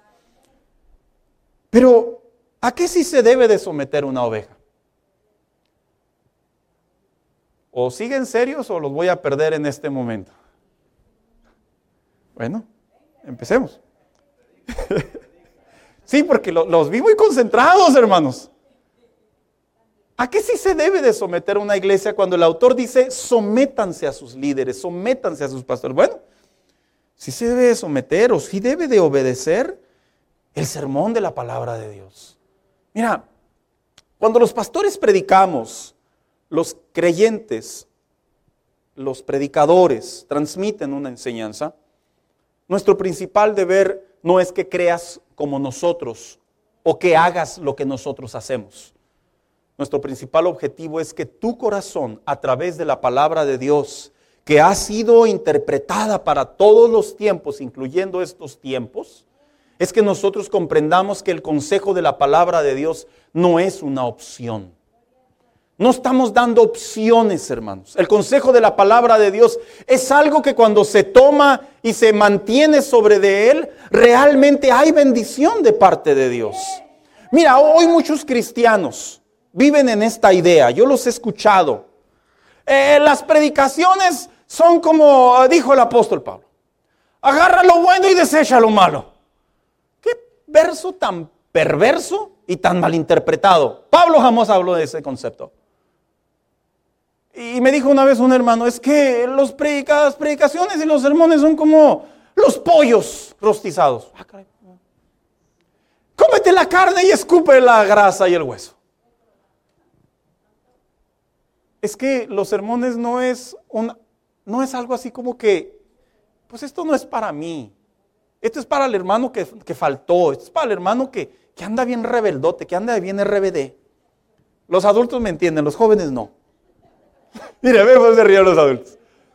Pero, ¿a qué sí se debe de someter una oveja? O siguen serios o los voy a perder en este momento. Bueno, empecemos. Sí, porque lo, los vi muy concentrados, hermanos. ¿A qué sí se debe de someter una iglesia cuando el autor dice sométanse a sus líderes, sométanse a sus pastores? Bueno, sí se debe de someter o sí debe de obedecer el sermón de la palabra de Dios. Mira, cuando los pastores predicamos, los creyentes, los predicadores transmiten una enseñanza, nuestro principal deber no es que creas como nosotros o que hagas lo que nosotros hacemos. Nuestro principal objetivo es que tu corazón, a través de la palabra de Dios, que ha sido interpretada para todos los tiempos, incluyendo estos tiempos, es que nosotros comprendamos que el consejo de la palabra de Dios no es una opción. No estamos dando opciones, hermanos. El consejo de la palabra de Dios es algo que cuando se toma y se mantiene sobre de él, realmente hay bendición de parte de Dios. Mira, hoy muchos cristianos viven en esta idea, yo los he escuchado. Eh, las predicaciones son como dijo el apóstol Pablo: agarra lo bueno y desecha lo malo. Qué verso tan perverso y tan malinterpretado. Pablo jamás habló de ese concepto. Y me dijo una vez un hermano: es que los predica, las predicaciones y los sermones son como los pollos rostizados. Ah, caray. Cómete la carne y escupe la grasa y el hueso. Es que los sermones no es, un, no es algo así como que, pues esto no es para mí. Esto es para el hermano que, que faltó. Esto es para el hermano que, que anda bien rebeldote, que anda bien R B D. Los adultos me entienden, los jóvenes no. Mira, ve, pues se ríen los adultos.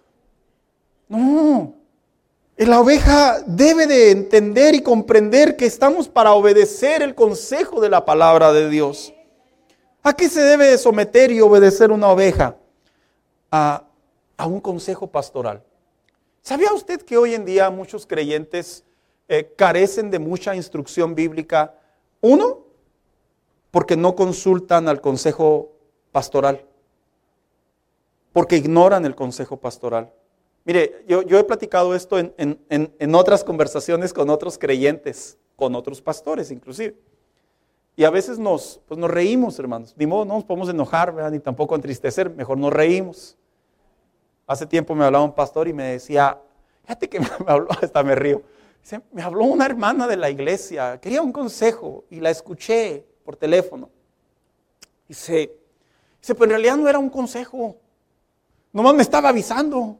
No. La oveja debe de entender y comprender que estamos para obedecer el consejo de la palabra de Dios. ¿A qué se debe de someter y obedecer una oveja? A, a un consejo pastoral. ¿Sabía usted que hoy en día muchos creyentes eh, carecen de mucha instrucción bíblica? Uno, porque no consultan al consejo pastoral. Porque ignoran el consejo pastoral. Mire, yo, yo he platicado esto en, en, en, en otras conversaciones con otros creyentes, con otros pastores inclusive. Y a veces nos, pues nos reímos, hermanos. Ni modo, no nos podemos enojar, ¿verdad? Ni tampoco entristecer, mejor nos reímos. Hace tiempo me hablaba un pastor y me decía, fíjate que me habló, hasta me río. Dice, me habló una hermana de la iglesia, quería un consejo y la escuché por teléfono. Dice, dice, pero en realidad no era un consejo, nomás me estaba avisando.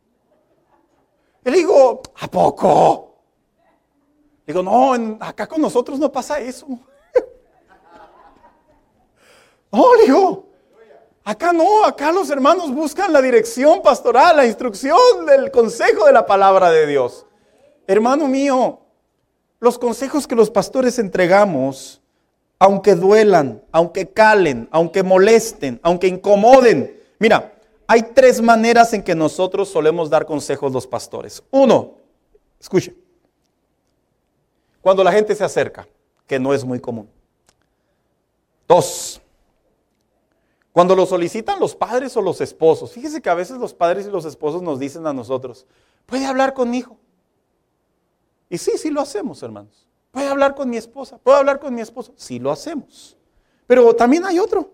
Y le digo, ¿a poco? Le digo, no, en, acá con nosotros no pasa eso. No, le digo, acá no, acá los hermanos buscan la dirección pastoral, la instrucción del consejo de la palabra de Dios. Hermano mío, los consejos que los pastores entregamos, aunque duelan, aunque calen, aunque molesten, aunque incomoden. Mira, hay tres maneras en que nosotros solemos dar consejos los pastores. Uno, escuche, cuando la gente se acerca, que no es muy común. Dos, cuando lo solicitan los padres o los esposos. Fíjese que a veces los padres y los esposos nos dicen a nosotros, ¿puede hablar con mi hijo? Y sí, sí lo hacemos, hermanos. ¿Puede hablar con mi esposa? ¿Puedo hablar con mi esposo? Sí lo hacemos. Pero también hay otro.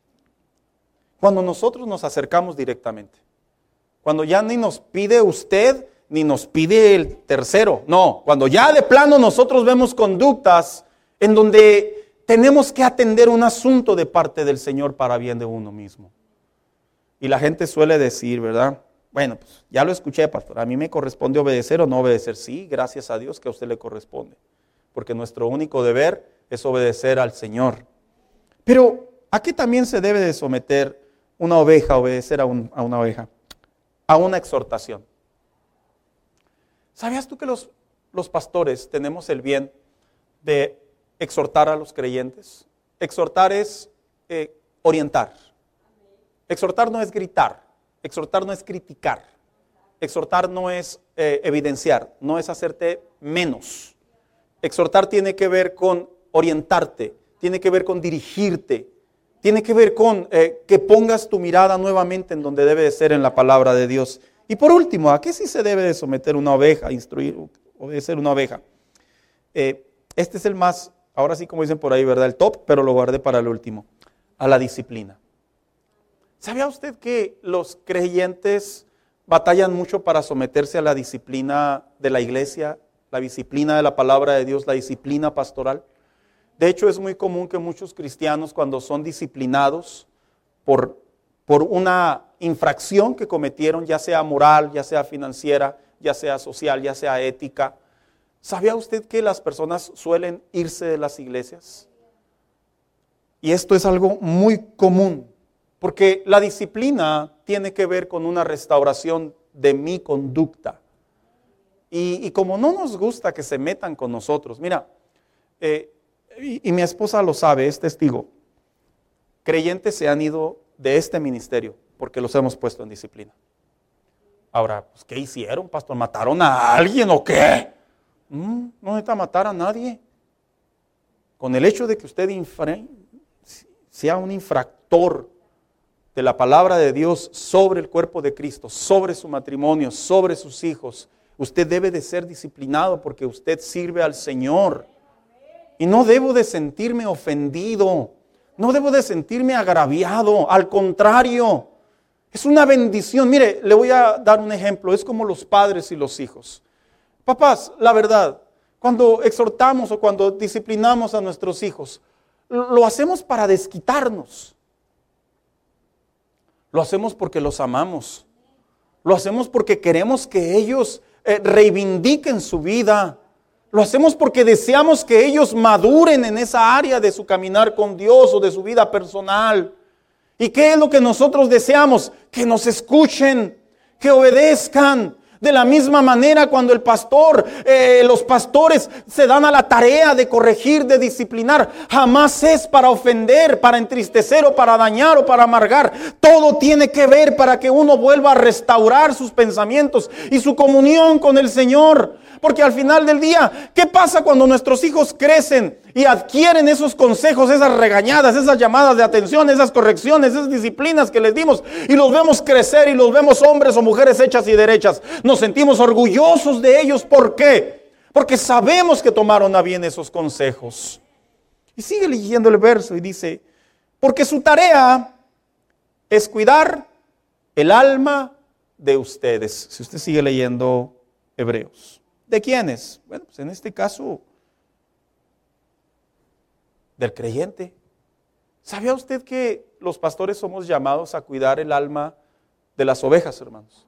Cuando nosotros nos acercamos directamente. Cuando ya ni nos pide usted, ni nos pide el tercero. No, cuando ya de plano nosotros vemos conductas en donde tenemos que atender un asunto de parte del Señor para bien de uno mismo. Y la gente suele decir, ¿verdad? Bueno, pues ya lo escuché, pastor. ¿A mí me corresponde obedecer o no obedecer? Sí, gracias a Dios que a usted le corresponde. Porque nuestro único deber es obedecer al Señor. Pero, ¿a qué también se debe de someter una oveja, obedecer a, un, a una oveja? A una exhortación. ¿Sabías tú que los, los pastores tenemos el bien de exhortar a los creyentes? Exhortar es eh, orientar. Exhortar no es gritar. Exhortar no es criticar. Exhortar no es eh, evidenciar. No es hacerte menos. Exhortar tiene que ver con orientarte. Tiene que ver con dirigirte. Tiene que ver con eh, que pongas tu mirada nuevamente en donde debe de ser, en la palabra de Dios. Y por último, ¿a qué sí se debe de someter una oveja, instruir, obedecer una oveja? Eh, este es el más, ahora sí como dicen por ahí, ¿verdad? El top, pero lo guardé para el último. A la disciplina. ¿Sabía usted que los creyentes batallan mucho para someterse a la disciplina de la iglesia, la disciplina de la palabra de Dios, la disciplina pastoral? De hecho, es muy común que muchos cristianos, cuando son disciplinados por, por una infracción que cometieron, ya sea moral, ya sea financiera, ya sea social, ya sea ética, ¿sabía usted que las personas suelen irse de las iglesias? Y esto es algo muy común, porque la disciplina tiene que ver con una restauración de mi conducta. Y, y como no nos gusta que se metan con nosotros, mira, eh, y, y mi esposa lo sabe, es testigo, creyentes se han ido de este ministerio porque los hemos puesto en disciplina. Ahora, pues, ¿qué hicieron, pastor? ¿Mataron a alguien o qué? Mm, no necesita matar a nadie. con el hecho de que usted infra, sea un infractor de la palabra de Dios sobre el cuerpo de Cristo, sobre su matrimonio, sobre sus hijos, usted debe de ser disciplinado porque usted sirve al Señor. Y no debo de sentirme ofendido, no debo de sentirme agraviado, al contrario, es una bendición. Mire, le voy a dar un ejemplo, es como los padres y los hijos. Papás, la verdad, cuando exhortamos o cuando disciplinamos a nuestros hijos, lo hacemos para desquitarnos. Lo hacemos porque los amamos. Lo hacemos porque queremos que ellos eh, reivindiquen su vida. Lo hacemos porque deseamos que ellos maduren en esa área de su caminar con Dios o de su vida personal. ¿Y qué es lo que nosotros deseamos? Que nos escuchen, que obedezcan. De la misma manera, cuando el pastor, eh, los pastores se dan a la tarea de corregir, de disciplinar, jamás es para ofender, para entristecer o para dañar o para amargar. Todo tiene que ver para que uno vuelva a restaurar sus pensamientos y su comunión con el Señor. Porque al final del día, ¿qué pasa cuando nuestros hijos crecen y adquieren esos consejos, esas regañadas, esas llamadas de atención, esas correcciones, esas disciplinas que les dimos y los vemos crecer y los vemos hombres o mujeres hechas y derechas? Nos sentimos orgullosos de ellos. ¿Por qué? Porque sabemos que tomaron a bien esos consejos. Y sigue leyendo el verso y dice, porque su tarea es cuidar el alma de ustedes. Si usted sigue leyendo Hebreos. ¿De quiénes? Bueno, pues en este caso, del creyente. ¿Sabía usted que los pastores somos llamados a cuidar el alma de las ovejas, hermanos?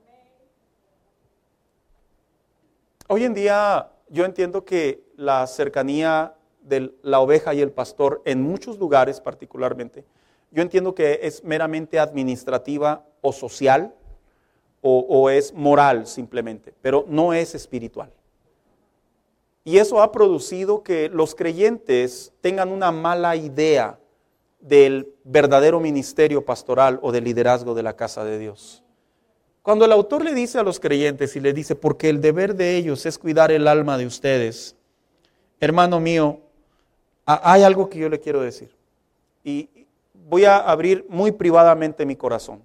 Hoy en día yo entiendo que la cercanía de la oveja y el pastor en muchos lugares particularmente, yo entiendo que es meramente administrativa o social o, o es moral simplemente, pero no es espiritual. Y eso ha producido que los creyentes tengan una mala idea del verdadero ministerio pastoral o del liderazgo de la casa de Dios. Cuando el autor le dice a los creyentes y le dice, porque el deber de ellos es cuidar el alma de ustedes, hermano mío, hay algo que yo le quiero decir. Y voy a abrir muy privadamente mi corazón.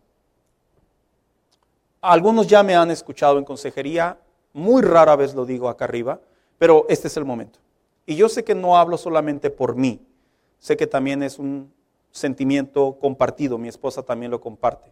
Algunos ya me han escuchado en consejería, muy rara vez lo digo acá arriba, pero este es el momento. Y yo sé que no hablo solamente por mí, sé que también es un sentimiento compartido, mi esposa también lo comparte.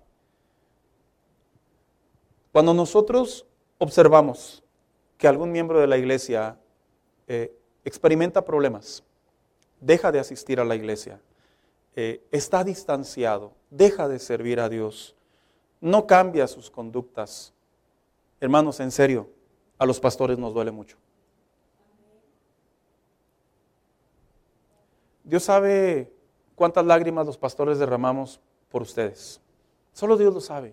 Cuando nosotros observamos que algún miembro de la iglesia eh, experimenta problemas, deja de asistir a la iglesia, eh, está distanciado, deja de servir a Dios, no cambia sus conductas, hermanos, en serio, a los pastores nos duele mucho. Dios sabe cuántas lágrimas los pastores derramamos por ustedes. Solo Dios lo sabe.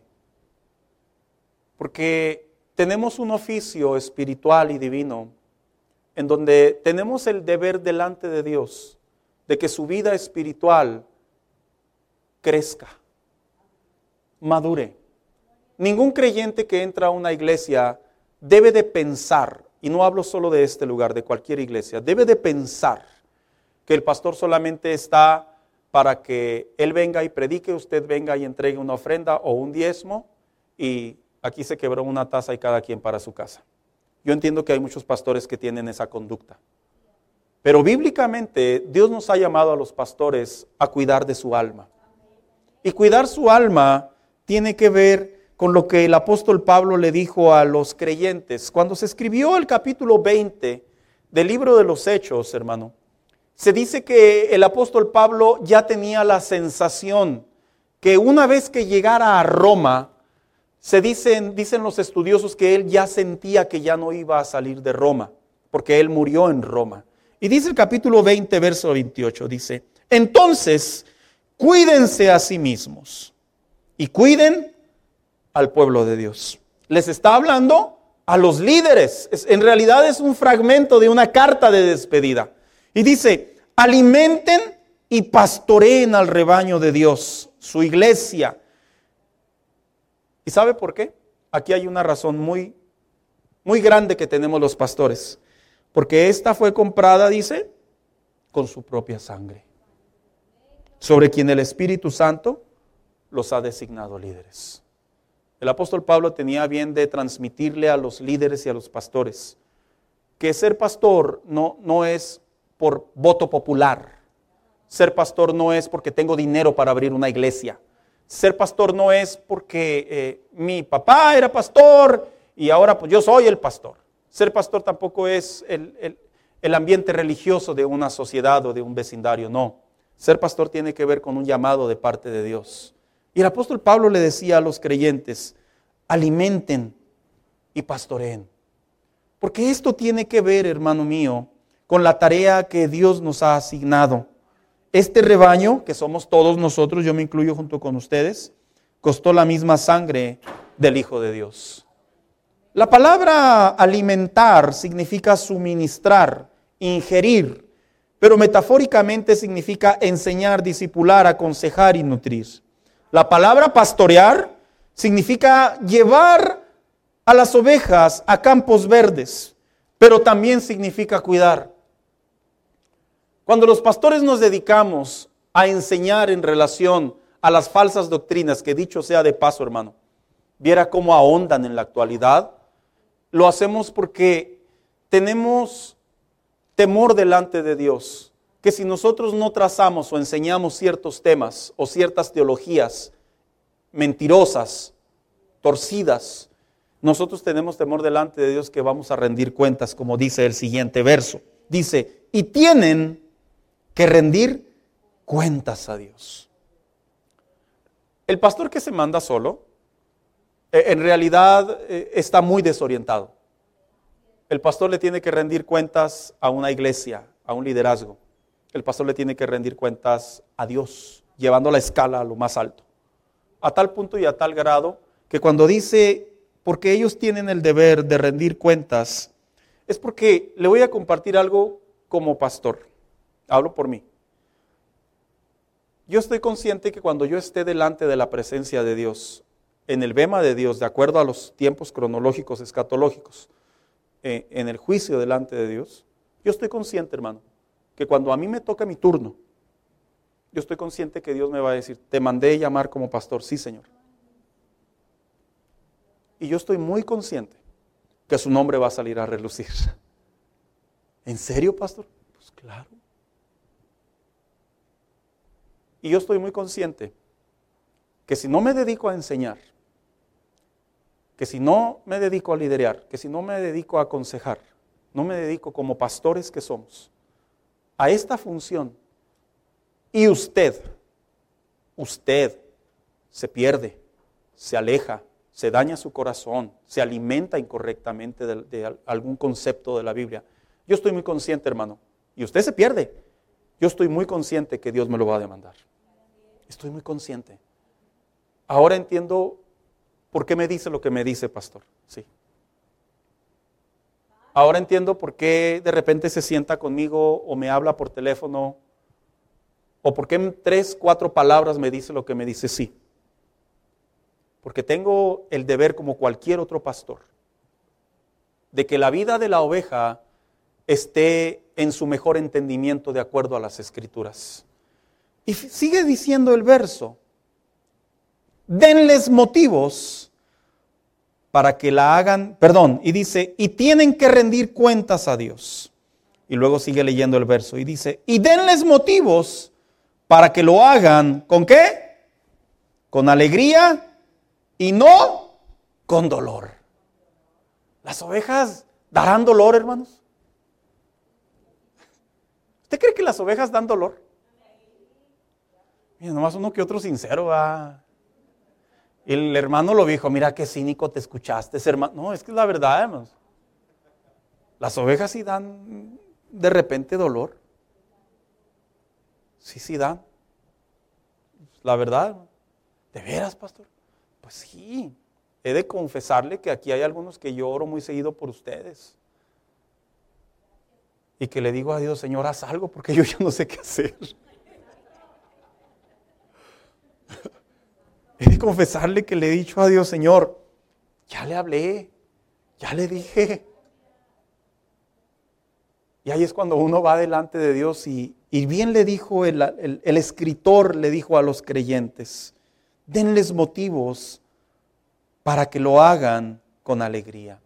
Porque tenemos un oficio espiritual y divino en donde tenemos el deber delante de Dios de que su vida espiritual crezca, madure. Ningún creyente que entra a una iglesia debe de pensar, y no hablo solo de este lugar, de cualquier iglesia, debe de pensar que el pastor solamente está para que él venga y predique, usted venga y entregue una ofrenda o un diezmo y aquí se quebró una taza y cada quien para su casa. Yo entiendo que hay muchos pastores que tienen esa conducta. Pero bíblicamente Dios nos ha llamado a los pastores a cuidar de su alma. Y cuidar su alma tiene que ver con lo que el apóstol Pablo le dijo a los creyentes. Cuando se escribió el capítulo veinte del libro de los Hechos, hermano, se dice que el apóstol Pablo ya tenía la sensación que una vez que llegara a Roma, se dicen, dicen los estudiosos que él ya sentía que ya no iba a salir de Roma, porque él murió en Roma. Y dice el capítulo veinte, verso veintiocho, dice, entonces, cuídense a sí mismos y cuiden al pueblo de Dios. Les está hablando a los líderes. Es, en realidad es un fragmento de una carta de despedida. Y dice, alimenten y pastoreen al rebaño de Dios, su iglesia. ¿Y sabe por qué? Aquí hay una razón muy, muy grande que tenemos los pastores. Porque esta fue comprada, dice, con su propia sangre, sobre quien el Espíritu Santo los ha designado líderes. El apóstol Pablo tenía bien de transmitirle a los líderes y a los pastores que ser pastor no, no es por voto popular. Ser pastor no es porque tengo dinero para abrir una iglesia. Ser pastor no es porque eh, mi papá era pastor y ahora pues yo soy el pastor. Ser pastor tampoco es el, el, el ambiente religioso de una sociedad o de un vecindario, no. Ser pastor tiene que ver con un llamado de parte de Dios. Y el apóstol Pablo le decía a los creyentes, alimenten y pastoreen. Porque esto tiene que ver, hermano mío, con la tarea que Dios nos ha asignado. Este rebaño, que somos todos nosotros, yo me incluyo junto con ustedes, costó la misma sangre del Hijo de Dios. La palabra alimentar significa suministrar, ingerir, pero metafóricamente significa enseñar, discipular, aconsejar y nutrir. La palabra pastorear significa llevar a las ovejas a campos verdes, pero también significa cuidar. Cuando los pastores nos dedicamos a enseñar en relación a las falsas doctrinas, que dicho sea de paso, hermano, viera cómo ahondan en la actualidad, lo hacemos porque tenemos temor delante de Dios, que si nosotros no trazamos o enseñamos ciertos temas o ciertas teologías mentirosas, torcidas, nosotros tenemos temor delante de Dios que vamos a rendir cuentas, como dice el siguiente verso. Dice, y tienen que rendir cuentas a Dios. El pastor que se manda solo, en realidad está muy desorientado. El pastor le tiene que rendir cuentas a una iglesia, a un liderazgo. El pastor le tiene que rendir cuentas a Dios, llevando la escala a lo más alto. A tal punto y a tal grado que cuando dice, porque ellos tienen el deber de rendir cuentas, es porque le voy a compartir algo como pastor. Hablo por mí. Yo estoy consciente que cuando yo esté delante de la presencia de Dios, en el bema de Dios, de acuerdo a los tiempos cronológicos, escatológicos, eh, en el juicio delante de Dios, yo estoy consciente, hermano, que cuando a mí me toca mi turno, yo estoy consciente que Dios me va a decir, te mandé llamar como pastor, sí, Señor. Y yo estoy muy consciente que su nombre va a salir a relucir. ¿En serio, pastor? Pues claro. Y yo estoy muy consciente que si no me dedico a enseñar, que si no me dedico a liderar, que si no me dedico a aconsejar, no me dedico como pastores que somos, a esta función, y usted, usted se pierde, se aleja, se daña su corazón, se alimenta incorrectamente de, de algún concepto de la Biblia. Yo estoy muy consciente, hermano, y usted se pierde. Yo estoy muy consciente que Dios me lo va a demandar. Estoy muy consciente. Ahora entiendo por qué me dice lo que me dice, pastor. Sí. Ahora entiendo por qué de repente se sienta conmigo o me habla por teléfono, o por qué en tres, cuatro palabras me dice lo que me dice, sí. Porque tengo el deber, como cualquier otro pastor, de que la vida de la oveja esté en su mejor entendimiento de acuerdo a las Escrituras. Y sigue diciendo el verso, denles motivos para que la hagan, perdón, y dice, y tienen que rendir cuentas a Dios. Y luego sigue leyendo el verso y dice, y denles motivos para que lo hagan, ¿con qué? Con alegría y no con dolor. ¿Las ovejas darán dolor, hermanos? ¿Usted cree que las ovejas dan dolor? Mira, nomás uno que otro sincero va. El hermano lo dijo, mira qué cínico te escuchaste, hermano. No, es que es la verdad, hermanos. Las ovejas sí dan de repente dolor. Sí, sí dan. La verdad. ¿De veras, pastor? Pues sí. He de confesarle que aquí hay algunos que yo oro muy seguido por ustedes. Y que le digo a Dios, Señor, haz algo porque yo ya no sé qué hacer. He de confesarle que le he dicho a Dios, Señor, ya le hablé, ya le dije. Y ahí es cuando uno va delante de Dios y, Y bien le dijo el, el, el escritor, le dijo a los creyentes, denles motivos para que lo hagan con alegría.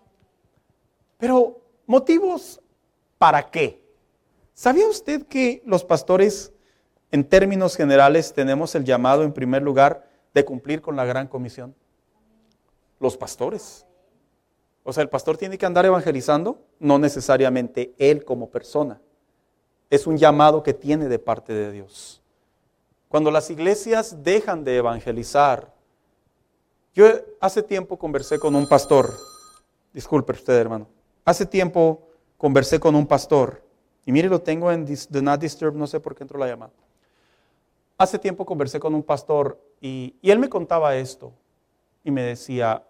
Pero, ¿motivos para qué? ¿Sabía usted que los pastores, en términos generales, tenemos el llamado, en primer lugar, de cumplir con la gran comisión? Los pastores. O sea, ¿el pastor tiene que andar evangelizando? No necesariamente él como persona. Es un llamado que tiene de parte de Dios. Cuando las iglesias dejan de evangelizar, yo hace tiempo conversé con un pastor, disculpe usted hermano, hace tiempo conversé con un pastor, y mire lo tengo en Do Not Disturb, no sé por qué entró la llamada. Hace tiempo conversé con un pastor y, y él me contaba esto, y me decía,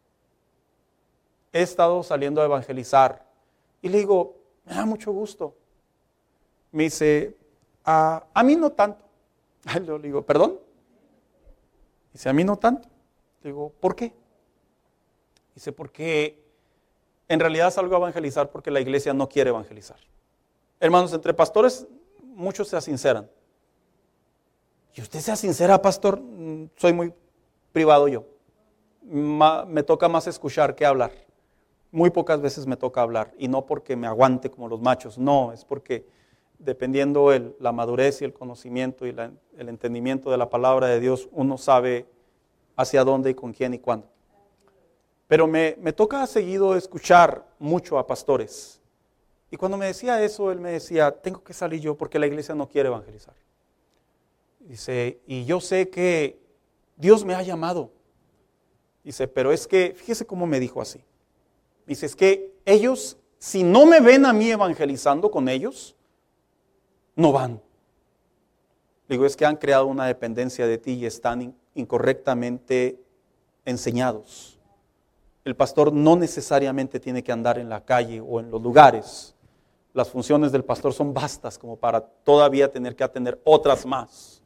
he estado saliendo a evangelizar, y le digo, me da mucho gusto. Me dice, a, a mí no tanto. Le digo, ¿perdón? Dice, a mí no tanto. Le digo, ¿por qué? Dice, porque en realidad salgo a evangelizar porque la iglesia no quiere evangelizar. Hermanos, entre pastores muchos se asinceran. ¿Y usted se asincera, pastor? Soy muy privado yo. Ma, me toca más escuchar que hablar. Muy pocas veces me toca hablar. Y no porque me aguante como los machos. No, es porque dependiendo el, la madurez y el conocimiento y la, el entendimiento de la palabra de Dios, uno sabe hacia dónde y con quién y cuándo. Pero me, me toca seguido escuchar mucho a pastores. Y cuando me decía eso, él me decía, tengo que salir yo porque la iglesia no quiere evangelizar. Dice, y yo sé que Dios me ha llamado. Dice, pero es que, fíjese cómo me dijo así. Dice, es que ellos, si no me ven a mí evangelizando con ellos, no van. Digo, es que han creado una dependencia de ti y están in- incorrectamente enseñados. El pastor no necesariamente tiene que andar en la calle o en los lugares. Las funciones del pastor son vastas como para todavía tener que atender otras más.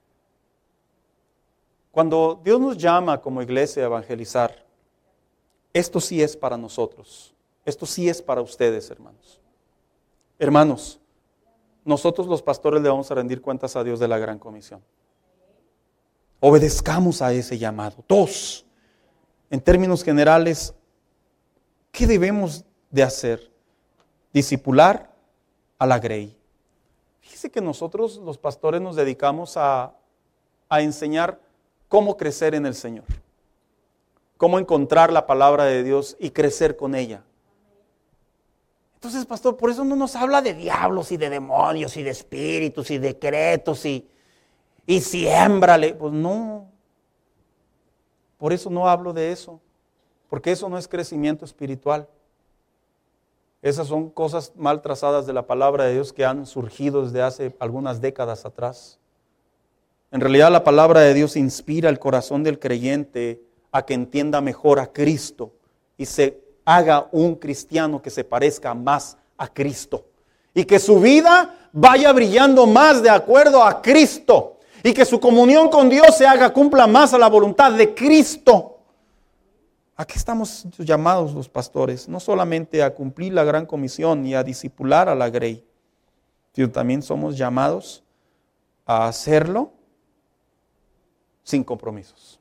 Cuando Dios nos llama como iglesia a evangelizar, esto sí es para nosotros. Esto sí es para ustedes, hermanos. Hermanos, nosotros los pastores le vamos a rendir cuentas a Dios de la gran comisión. Obedezcamos a ese llamado. Dos, en términos generales, ¿qué debemos de hacer? Discipular a la grey. Fíjese que nosotros los pastores nos dedicamos a, a enseñar cómo crecer en el Señor. Cómo encontrar la palabra de Dios y crecer con ella. Entonces, pastor, por eso no nos habla de diablos y de demonios y de espíritus y decretos y, y siémbrale. Pues no. Por eso no hablo de eso. Porque eso no es crecimiento espiritual. Esas son cosas mal trazadas de la palabra de Dios que han surgido desde hace algunas décadas atrás. En realidad la palabra de Dios inspira el corazón del creyente a que entienda mejor a Cristo y se haga un cristiano que se parezca más a Cristo. Y que su vida vaya brillando más de acuerdo a Cristo. Y que su comunión con Dios se haga, cumpla más a la voluntad de Cristo. ¿A qué estamos llamados los pastores? No solamente a cumplir la gran comisión y a discipular a la grey, sino también somos llamados a hacerlo sin compromisos.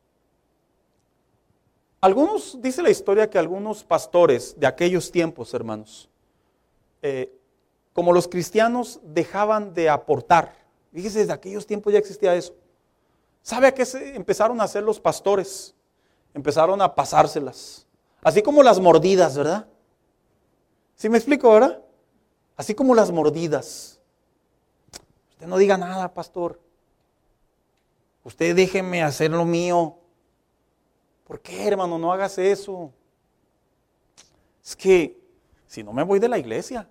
Algunos, dice la historia que algunos pastores de aquellos tiempos, hermanos, eh, como los cristianos dejaban de aportar. Fíjese, desde aquellos tiempos ya existía eso. ¿Sabe a qué se empezaron a hacer los pastores? Empezaron a pasárselas. Así como las mordidas, ¿verdad? ¿Sí me explico, verdad? Así como las mordidas. Usted no diga nada, pastor. Usted déjeme hacer lo mío. ¿Por qué, hermano? No hagas eso. Es que si no me voy de la iglesia.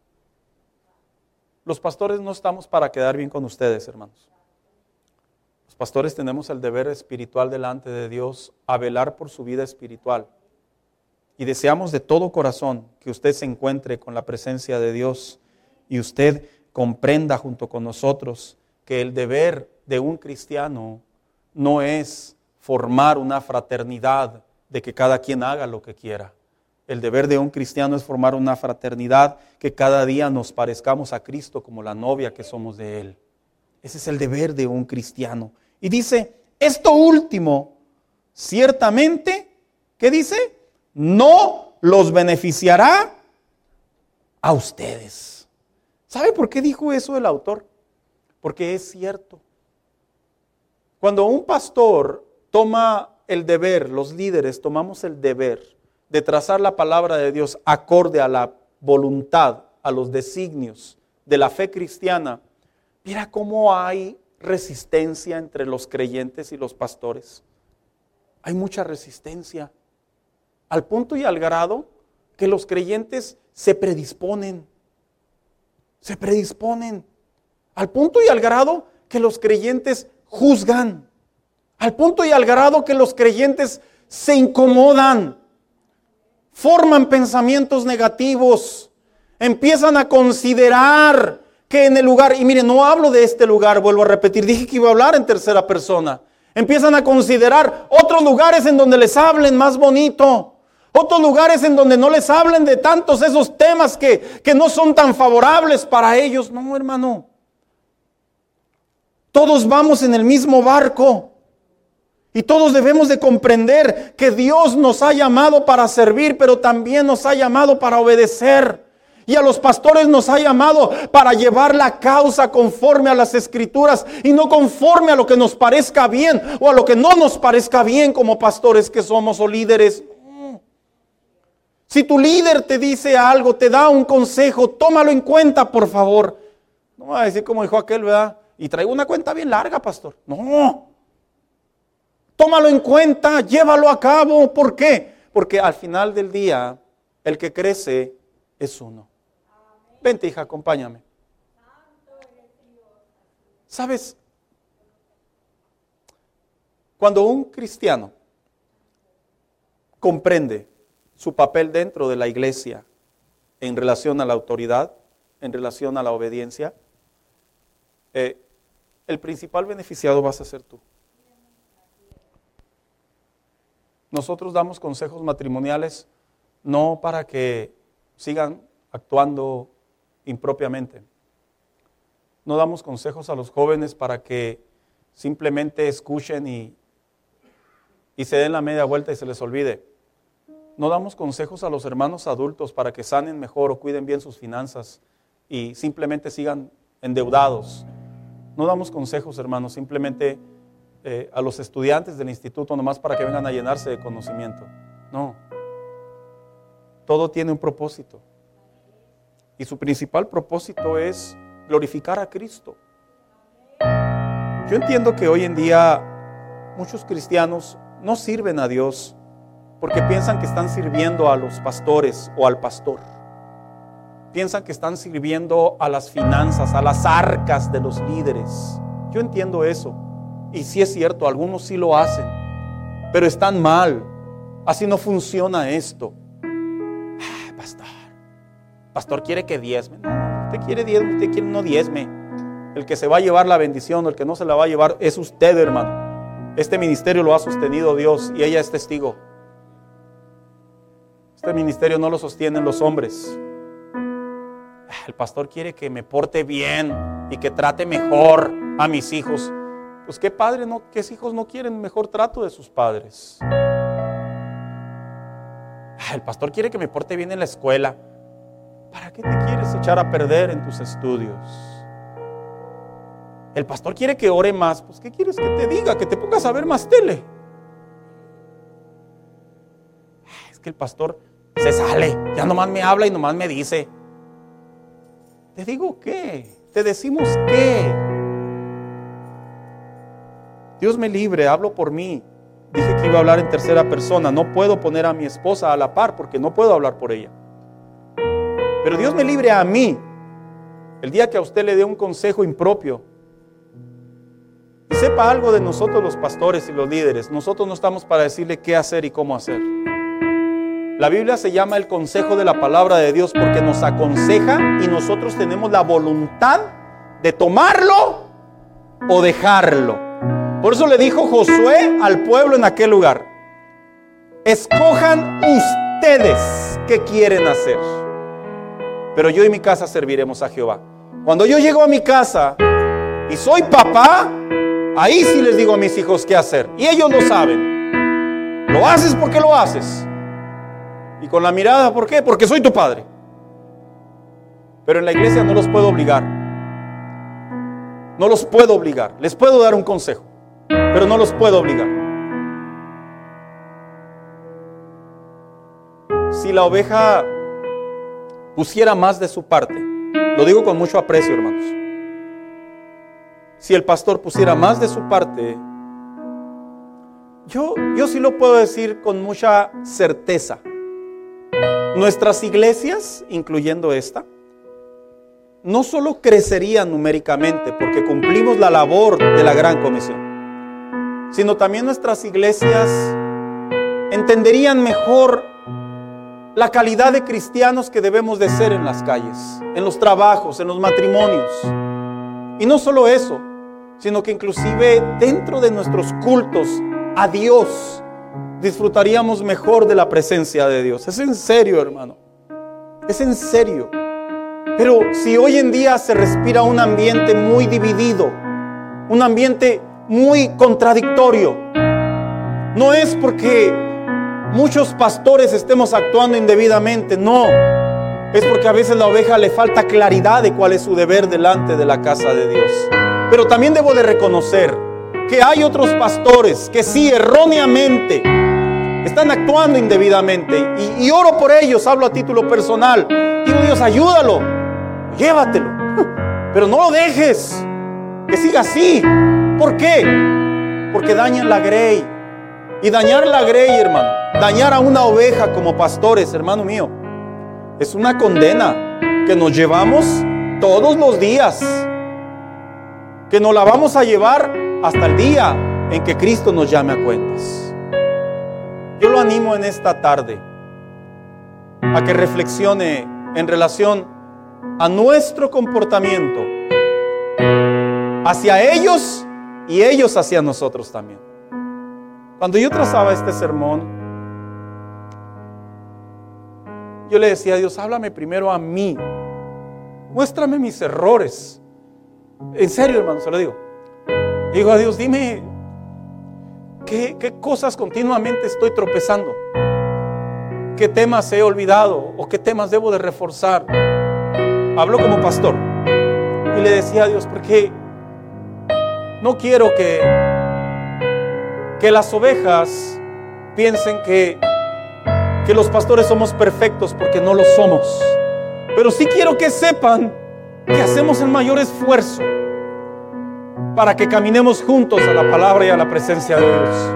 Los pastores no estamos para quedar bien con ustedes, hermanos. Los pastores tenemos el deber espiritual delante de Dios a velar por su vida espiritual. Y deseamos de todo corazón que usted se encuentre con la presencia de Dios y usted comprenda junto con nosotros que el deber de un cristiano no es formar una fraternidad de que cada quien haga lo que quiera. El deber de un cristiano es formar una fraternidad que cada día nos parezcamos a Cristo como la novia que somos de Él. Ese es el deber de un cristiano. Y dice, esto último, ciertamente, ¿qué dice? No los beneficiará a ustedes. ¿Sabe por qué dijo eso el autor? Porque es cierto. Cuando un pastor toma el deber, los líderes tomamos el deber de trazar la palabra de Dios acorde a la voluntad, a los designios de la fe cristiana, mira cómo hay resistencia entre los creyentes y los pastores. Hay mucha resistencia, al punto y al grado que los creyentes se predisponen, se predisponen, al punto y al grado que los creyentes juzgan, al punto y al grado que los creyentes se incomodan, forman pensamientos negativos, empiezan a considerar que en el lugar, y mire, no hablo de este lugar, vuelvo a repetir, dije que iba a hablar en tercera persona, empiezan a considerar otros lugares en donde les hablen más bonito, otros lugares en donde no les hablen de tantos esos temas que, que no son tan favorables para ellos. No, hermano, todos vamos en el mismo barco. Y todos debemos de comprender que Dios nos ha llamado para servir, pero también nos ha llamado para obedecer. Y a los pastores nos ha llamado para llevar la causa conforme a las Escrituras y no conforme a lo que nos parezca bien o a lo que no nos parezca bien como pastores que somos o líderes. Si tu líder te dice algo, te da un consejo, tómalo en cuenta, por favor. No va a decir como dijo aquel, ¿verdad? Y traigo una cuenta bien larga, pastor. No. Tómalo en cuenta, llévalo a cabo. ¿Por qué? Porque al final del día, el que crece es uno. Vente, hija, acompáñame. ¿Sabes? Cuando un cristiano comprende su papel dentro de la iglesia en relación a la autoridad, en relación a la obediencia, eh, el principal beneficiado vas a ser tú. Nosotros damos consejos matrimoniales no para que sigan actuando impropiamente. No damos consejos a los jóvenes para que simplemente escuchen y, y se den la media vuelta y se les olvide. No damos consejos a los hermanos adultos para que sanen mejor o cuiden bien sus finanzas y simplemente sigan endeudados. No damos consejos, hermanos, simplemente Eh, a los estudiantes del instituto nomás para que vengan a llenarse de conocimiento. No. Todo tiene un propósito. Y su principal propósito es glorificar a Cristo. Yo entiendo que hoy en día muchos cristianos no sirven a Dios porque piensan que están sirviendo a los pastores o al pastor. Piensan que están sirviendo a las finanzas, a las arcas de los líderes. Yo entiendo eso. Y sí es cierto, algunos sí lo hacen, pero están mal. Así no funciona esto. Ah, pastor, pastor quiere que diezme. No, usted quiere diezme, usted quiere no diezme. El que se va a llevar la bendición, el que no se la va a llevar es usted, hermano. Este ministerio lo ha sostenido Dios y ella es testigo. Este ministerio no lo sostienen los hombres. Ah, el pastor quiere que me porte bien y que trate mejor a mis hijos. Pues qué padre, no, qué hijos no quieren mejor trato de sus padres. El pastor quiere que me porte bien en la escuela. ¿Para qué te quieres echar a perder en tus estudios? El pastor quiere que ore más. Pues ¿qué quieres que te diga? Que te pongas a ver más tele. Es que el pastor se sale, ya nomás me habla y nomás me dice. ¿Te digo qué? ¿Te decimos qué? Dios me libre, hablo por mí. Dije que iba a hablar en tercera persona. No puedo poner a mi esposa a la par porque no puedo hablar por ella. Pero Dios me libre a mí. El día que a usted le dé un consejo impropio y sepa algo de nosotros los pastores y los líderes, nosotros no estamos para decirle qué hacer y cómo hacer. La Biblia se llama el consejo de la palabra de Dios porque nos aconseja y nosotros tenemos la voluntad de tomarlo o dejarlo. Por eso le dijo Josué al pueblo en aquel lugar: escojan ustedes qué quieren hacer, pero yo y mi casa serviremos a Jehová. Cuando yo llego a mi casa y soy papá, ahí sí les digo a mis hijos qué hacer, y ellos lo saben. Lo haces porque lo haces, y con la mirada, ¿por qué? Porque soy tu padre. Pero en la iglesia no los puedo obligar. No los puedo obligar. Les puedo dar un consejo, pero no los puedo obligar. Si la oveja pusiera más de su parte, lo digo con mucho aprecio, hermanos, si el pastor pusiera más de su parte, yo, yo sí lo puedo decir con mucha certeza. Nuestras iglesias, incluyendo esta, no solo crecerían numéricamente porque cumplimos la labor de la gran comisión, sino también nuestras iglesias entenderían mejor la calidad de cristianos que debemos de ser en las calles, en los trabajos, en los matrimonios. Y no solo eso, sino que inclusive dentro de nuestros cultos a Dios disfrutaríamos mejor de la presencia de Dios. Es en serio, hermano, es en serio. Pero si hoy en día se respira un ambiente muy dividido, un ambiente muy contradictorio, no es porque muchos pastores estemos actuando indebidamente, no, es porque a veces la oveja le falta claridad de cuál es su deber delante de la casa de Dios. Pero también debo de reconocer que hay otros pastores que sí, erróneamente están actuando indebidamente, y, y oro por ellos, hablo a título personal. Digo, Dios, ayúdalo, llévatelo, pero no lo dejes que siga así. ¿Por qué? Porque dañan la grey. Y dañar la grey, hermano, dañar a una oveja como pastores, hermano mío, es una condena que nos llevamos todos los días, que nos la vamos a llevar hasta el día en que Cristo nos llame a cuentas. Yo lo animo en esta tarde a que reflexione en relación a nuestro comportamiento hacia ellos y ellos hacia nosotros también. Cuando yo trazaba este sermón, yo le decía a Dios, háblame primero a mí, muéstrame mis errores. En serio, hermano, se lo digo. Digo a Dios, dime qué, qué cosas continuamente estoy tropezando, qué temas he olvidado o qué temas debo de reforzar. Hablo como pastor y le decía a Dios, porque no quiero que, que las ovejas piensen que, que los pastores somos perfectos, porque no lo somos. Pero sí quiero que sepan que hacemos el mayor esfuerzo para que caminemos juntos a la palabra y a la presencia de Dios.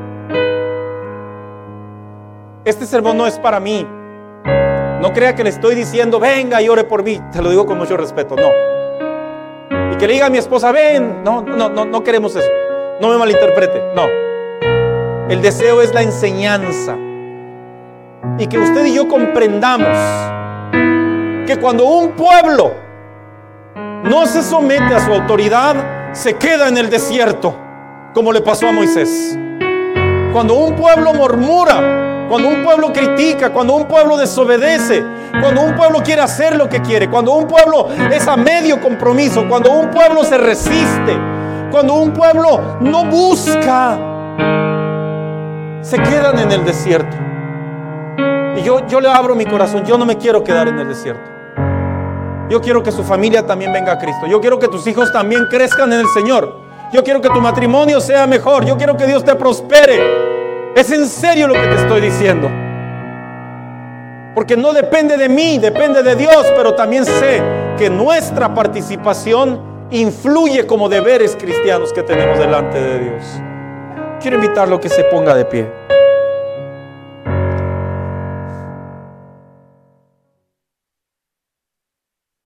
Este sermón no es para mí. No crea que le estoy diciendo, venga y ore por mí. Te lo digo con mucho respeto, no. Y que le diga a mi esposa, ven. No, no, no, no queremos eso. No me malinterprete, no. El deseo es la enseñanza. Y que usted y yo comprendamos que cuando un pueblo no se somete a su autoridad, se queda en el desierto, como le pasó a Moisés. Cuando un pueblo murmura, cuando un pueblo critica, cuando un pueblo desobedece, cuando un pueblo quiere hacer lo que quiere, cuando un pueblo es a medio compromiso, cuando un pueblo se resiste, cuando un pueblo no busca, se quedan en el desierto. Y yo, yo le abro mi corazón. Yo no me quiero quedar en el desierto. Yo quiero que su familia también venga a Cristo. Yo quiero que tus hijos también crezcan en el Señor. Yo quiero que tu matrimonio sea mejor. Yo quiero que Dios te prospere. Es en serio lo que te estoy diciendo. Porque no depende de mí, depende de Dios. Pero también sé que nuestra participación influye como deberes cristianos que tenemos delante de Dios. Quiero invitarlo a que se ponga de pie.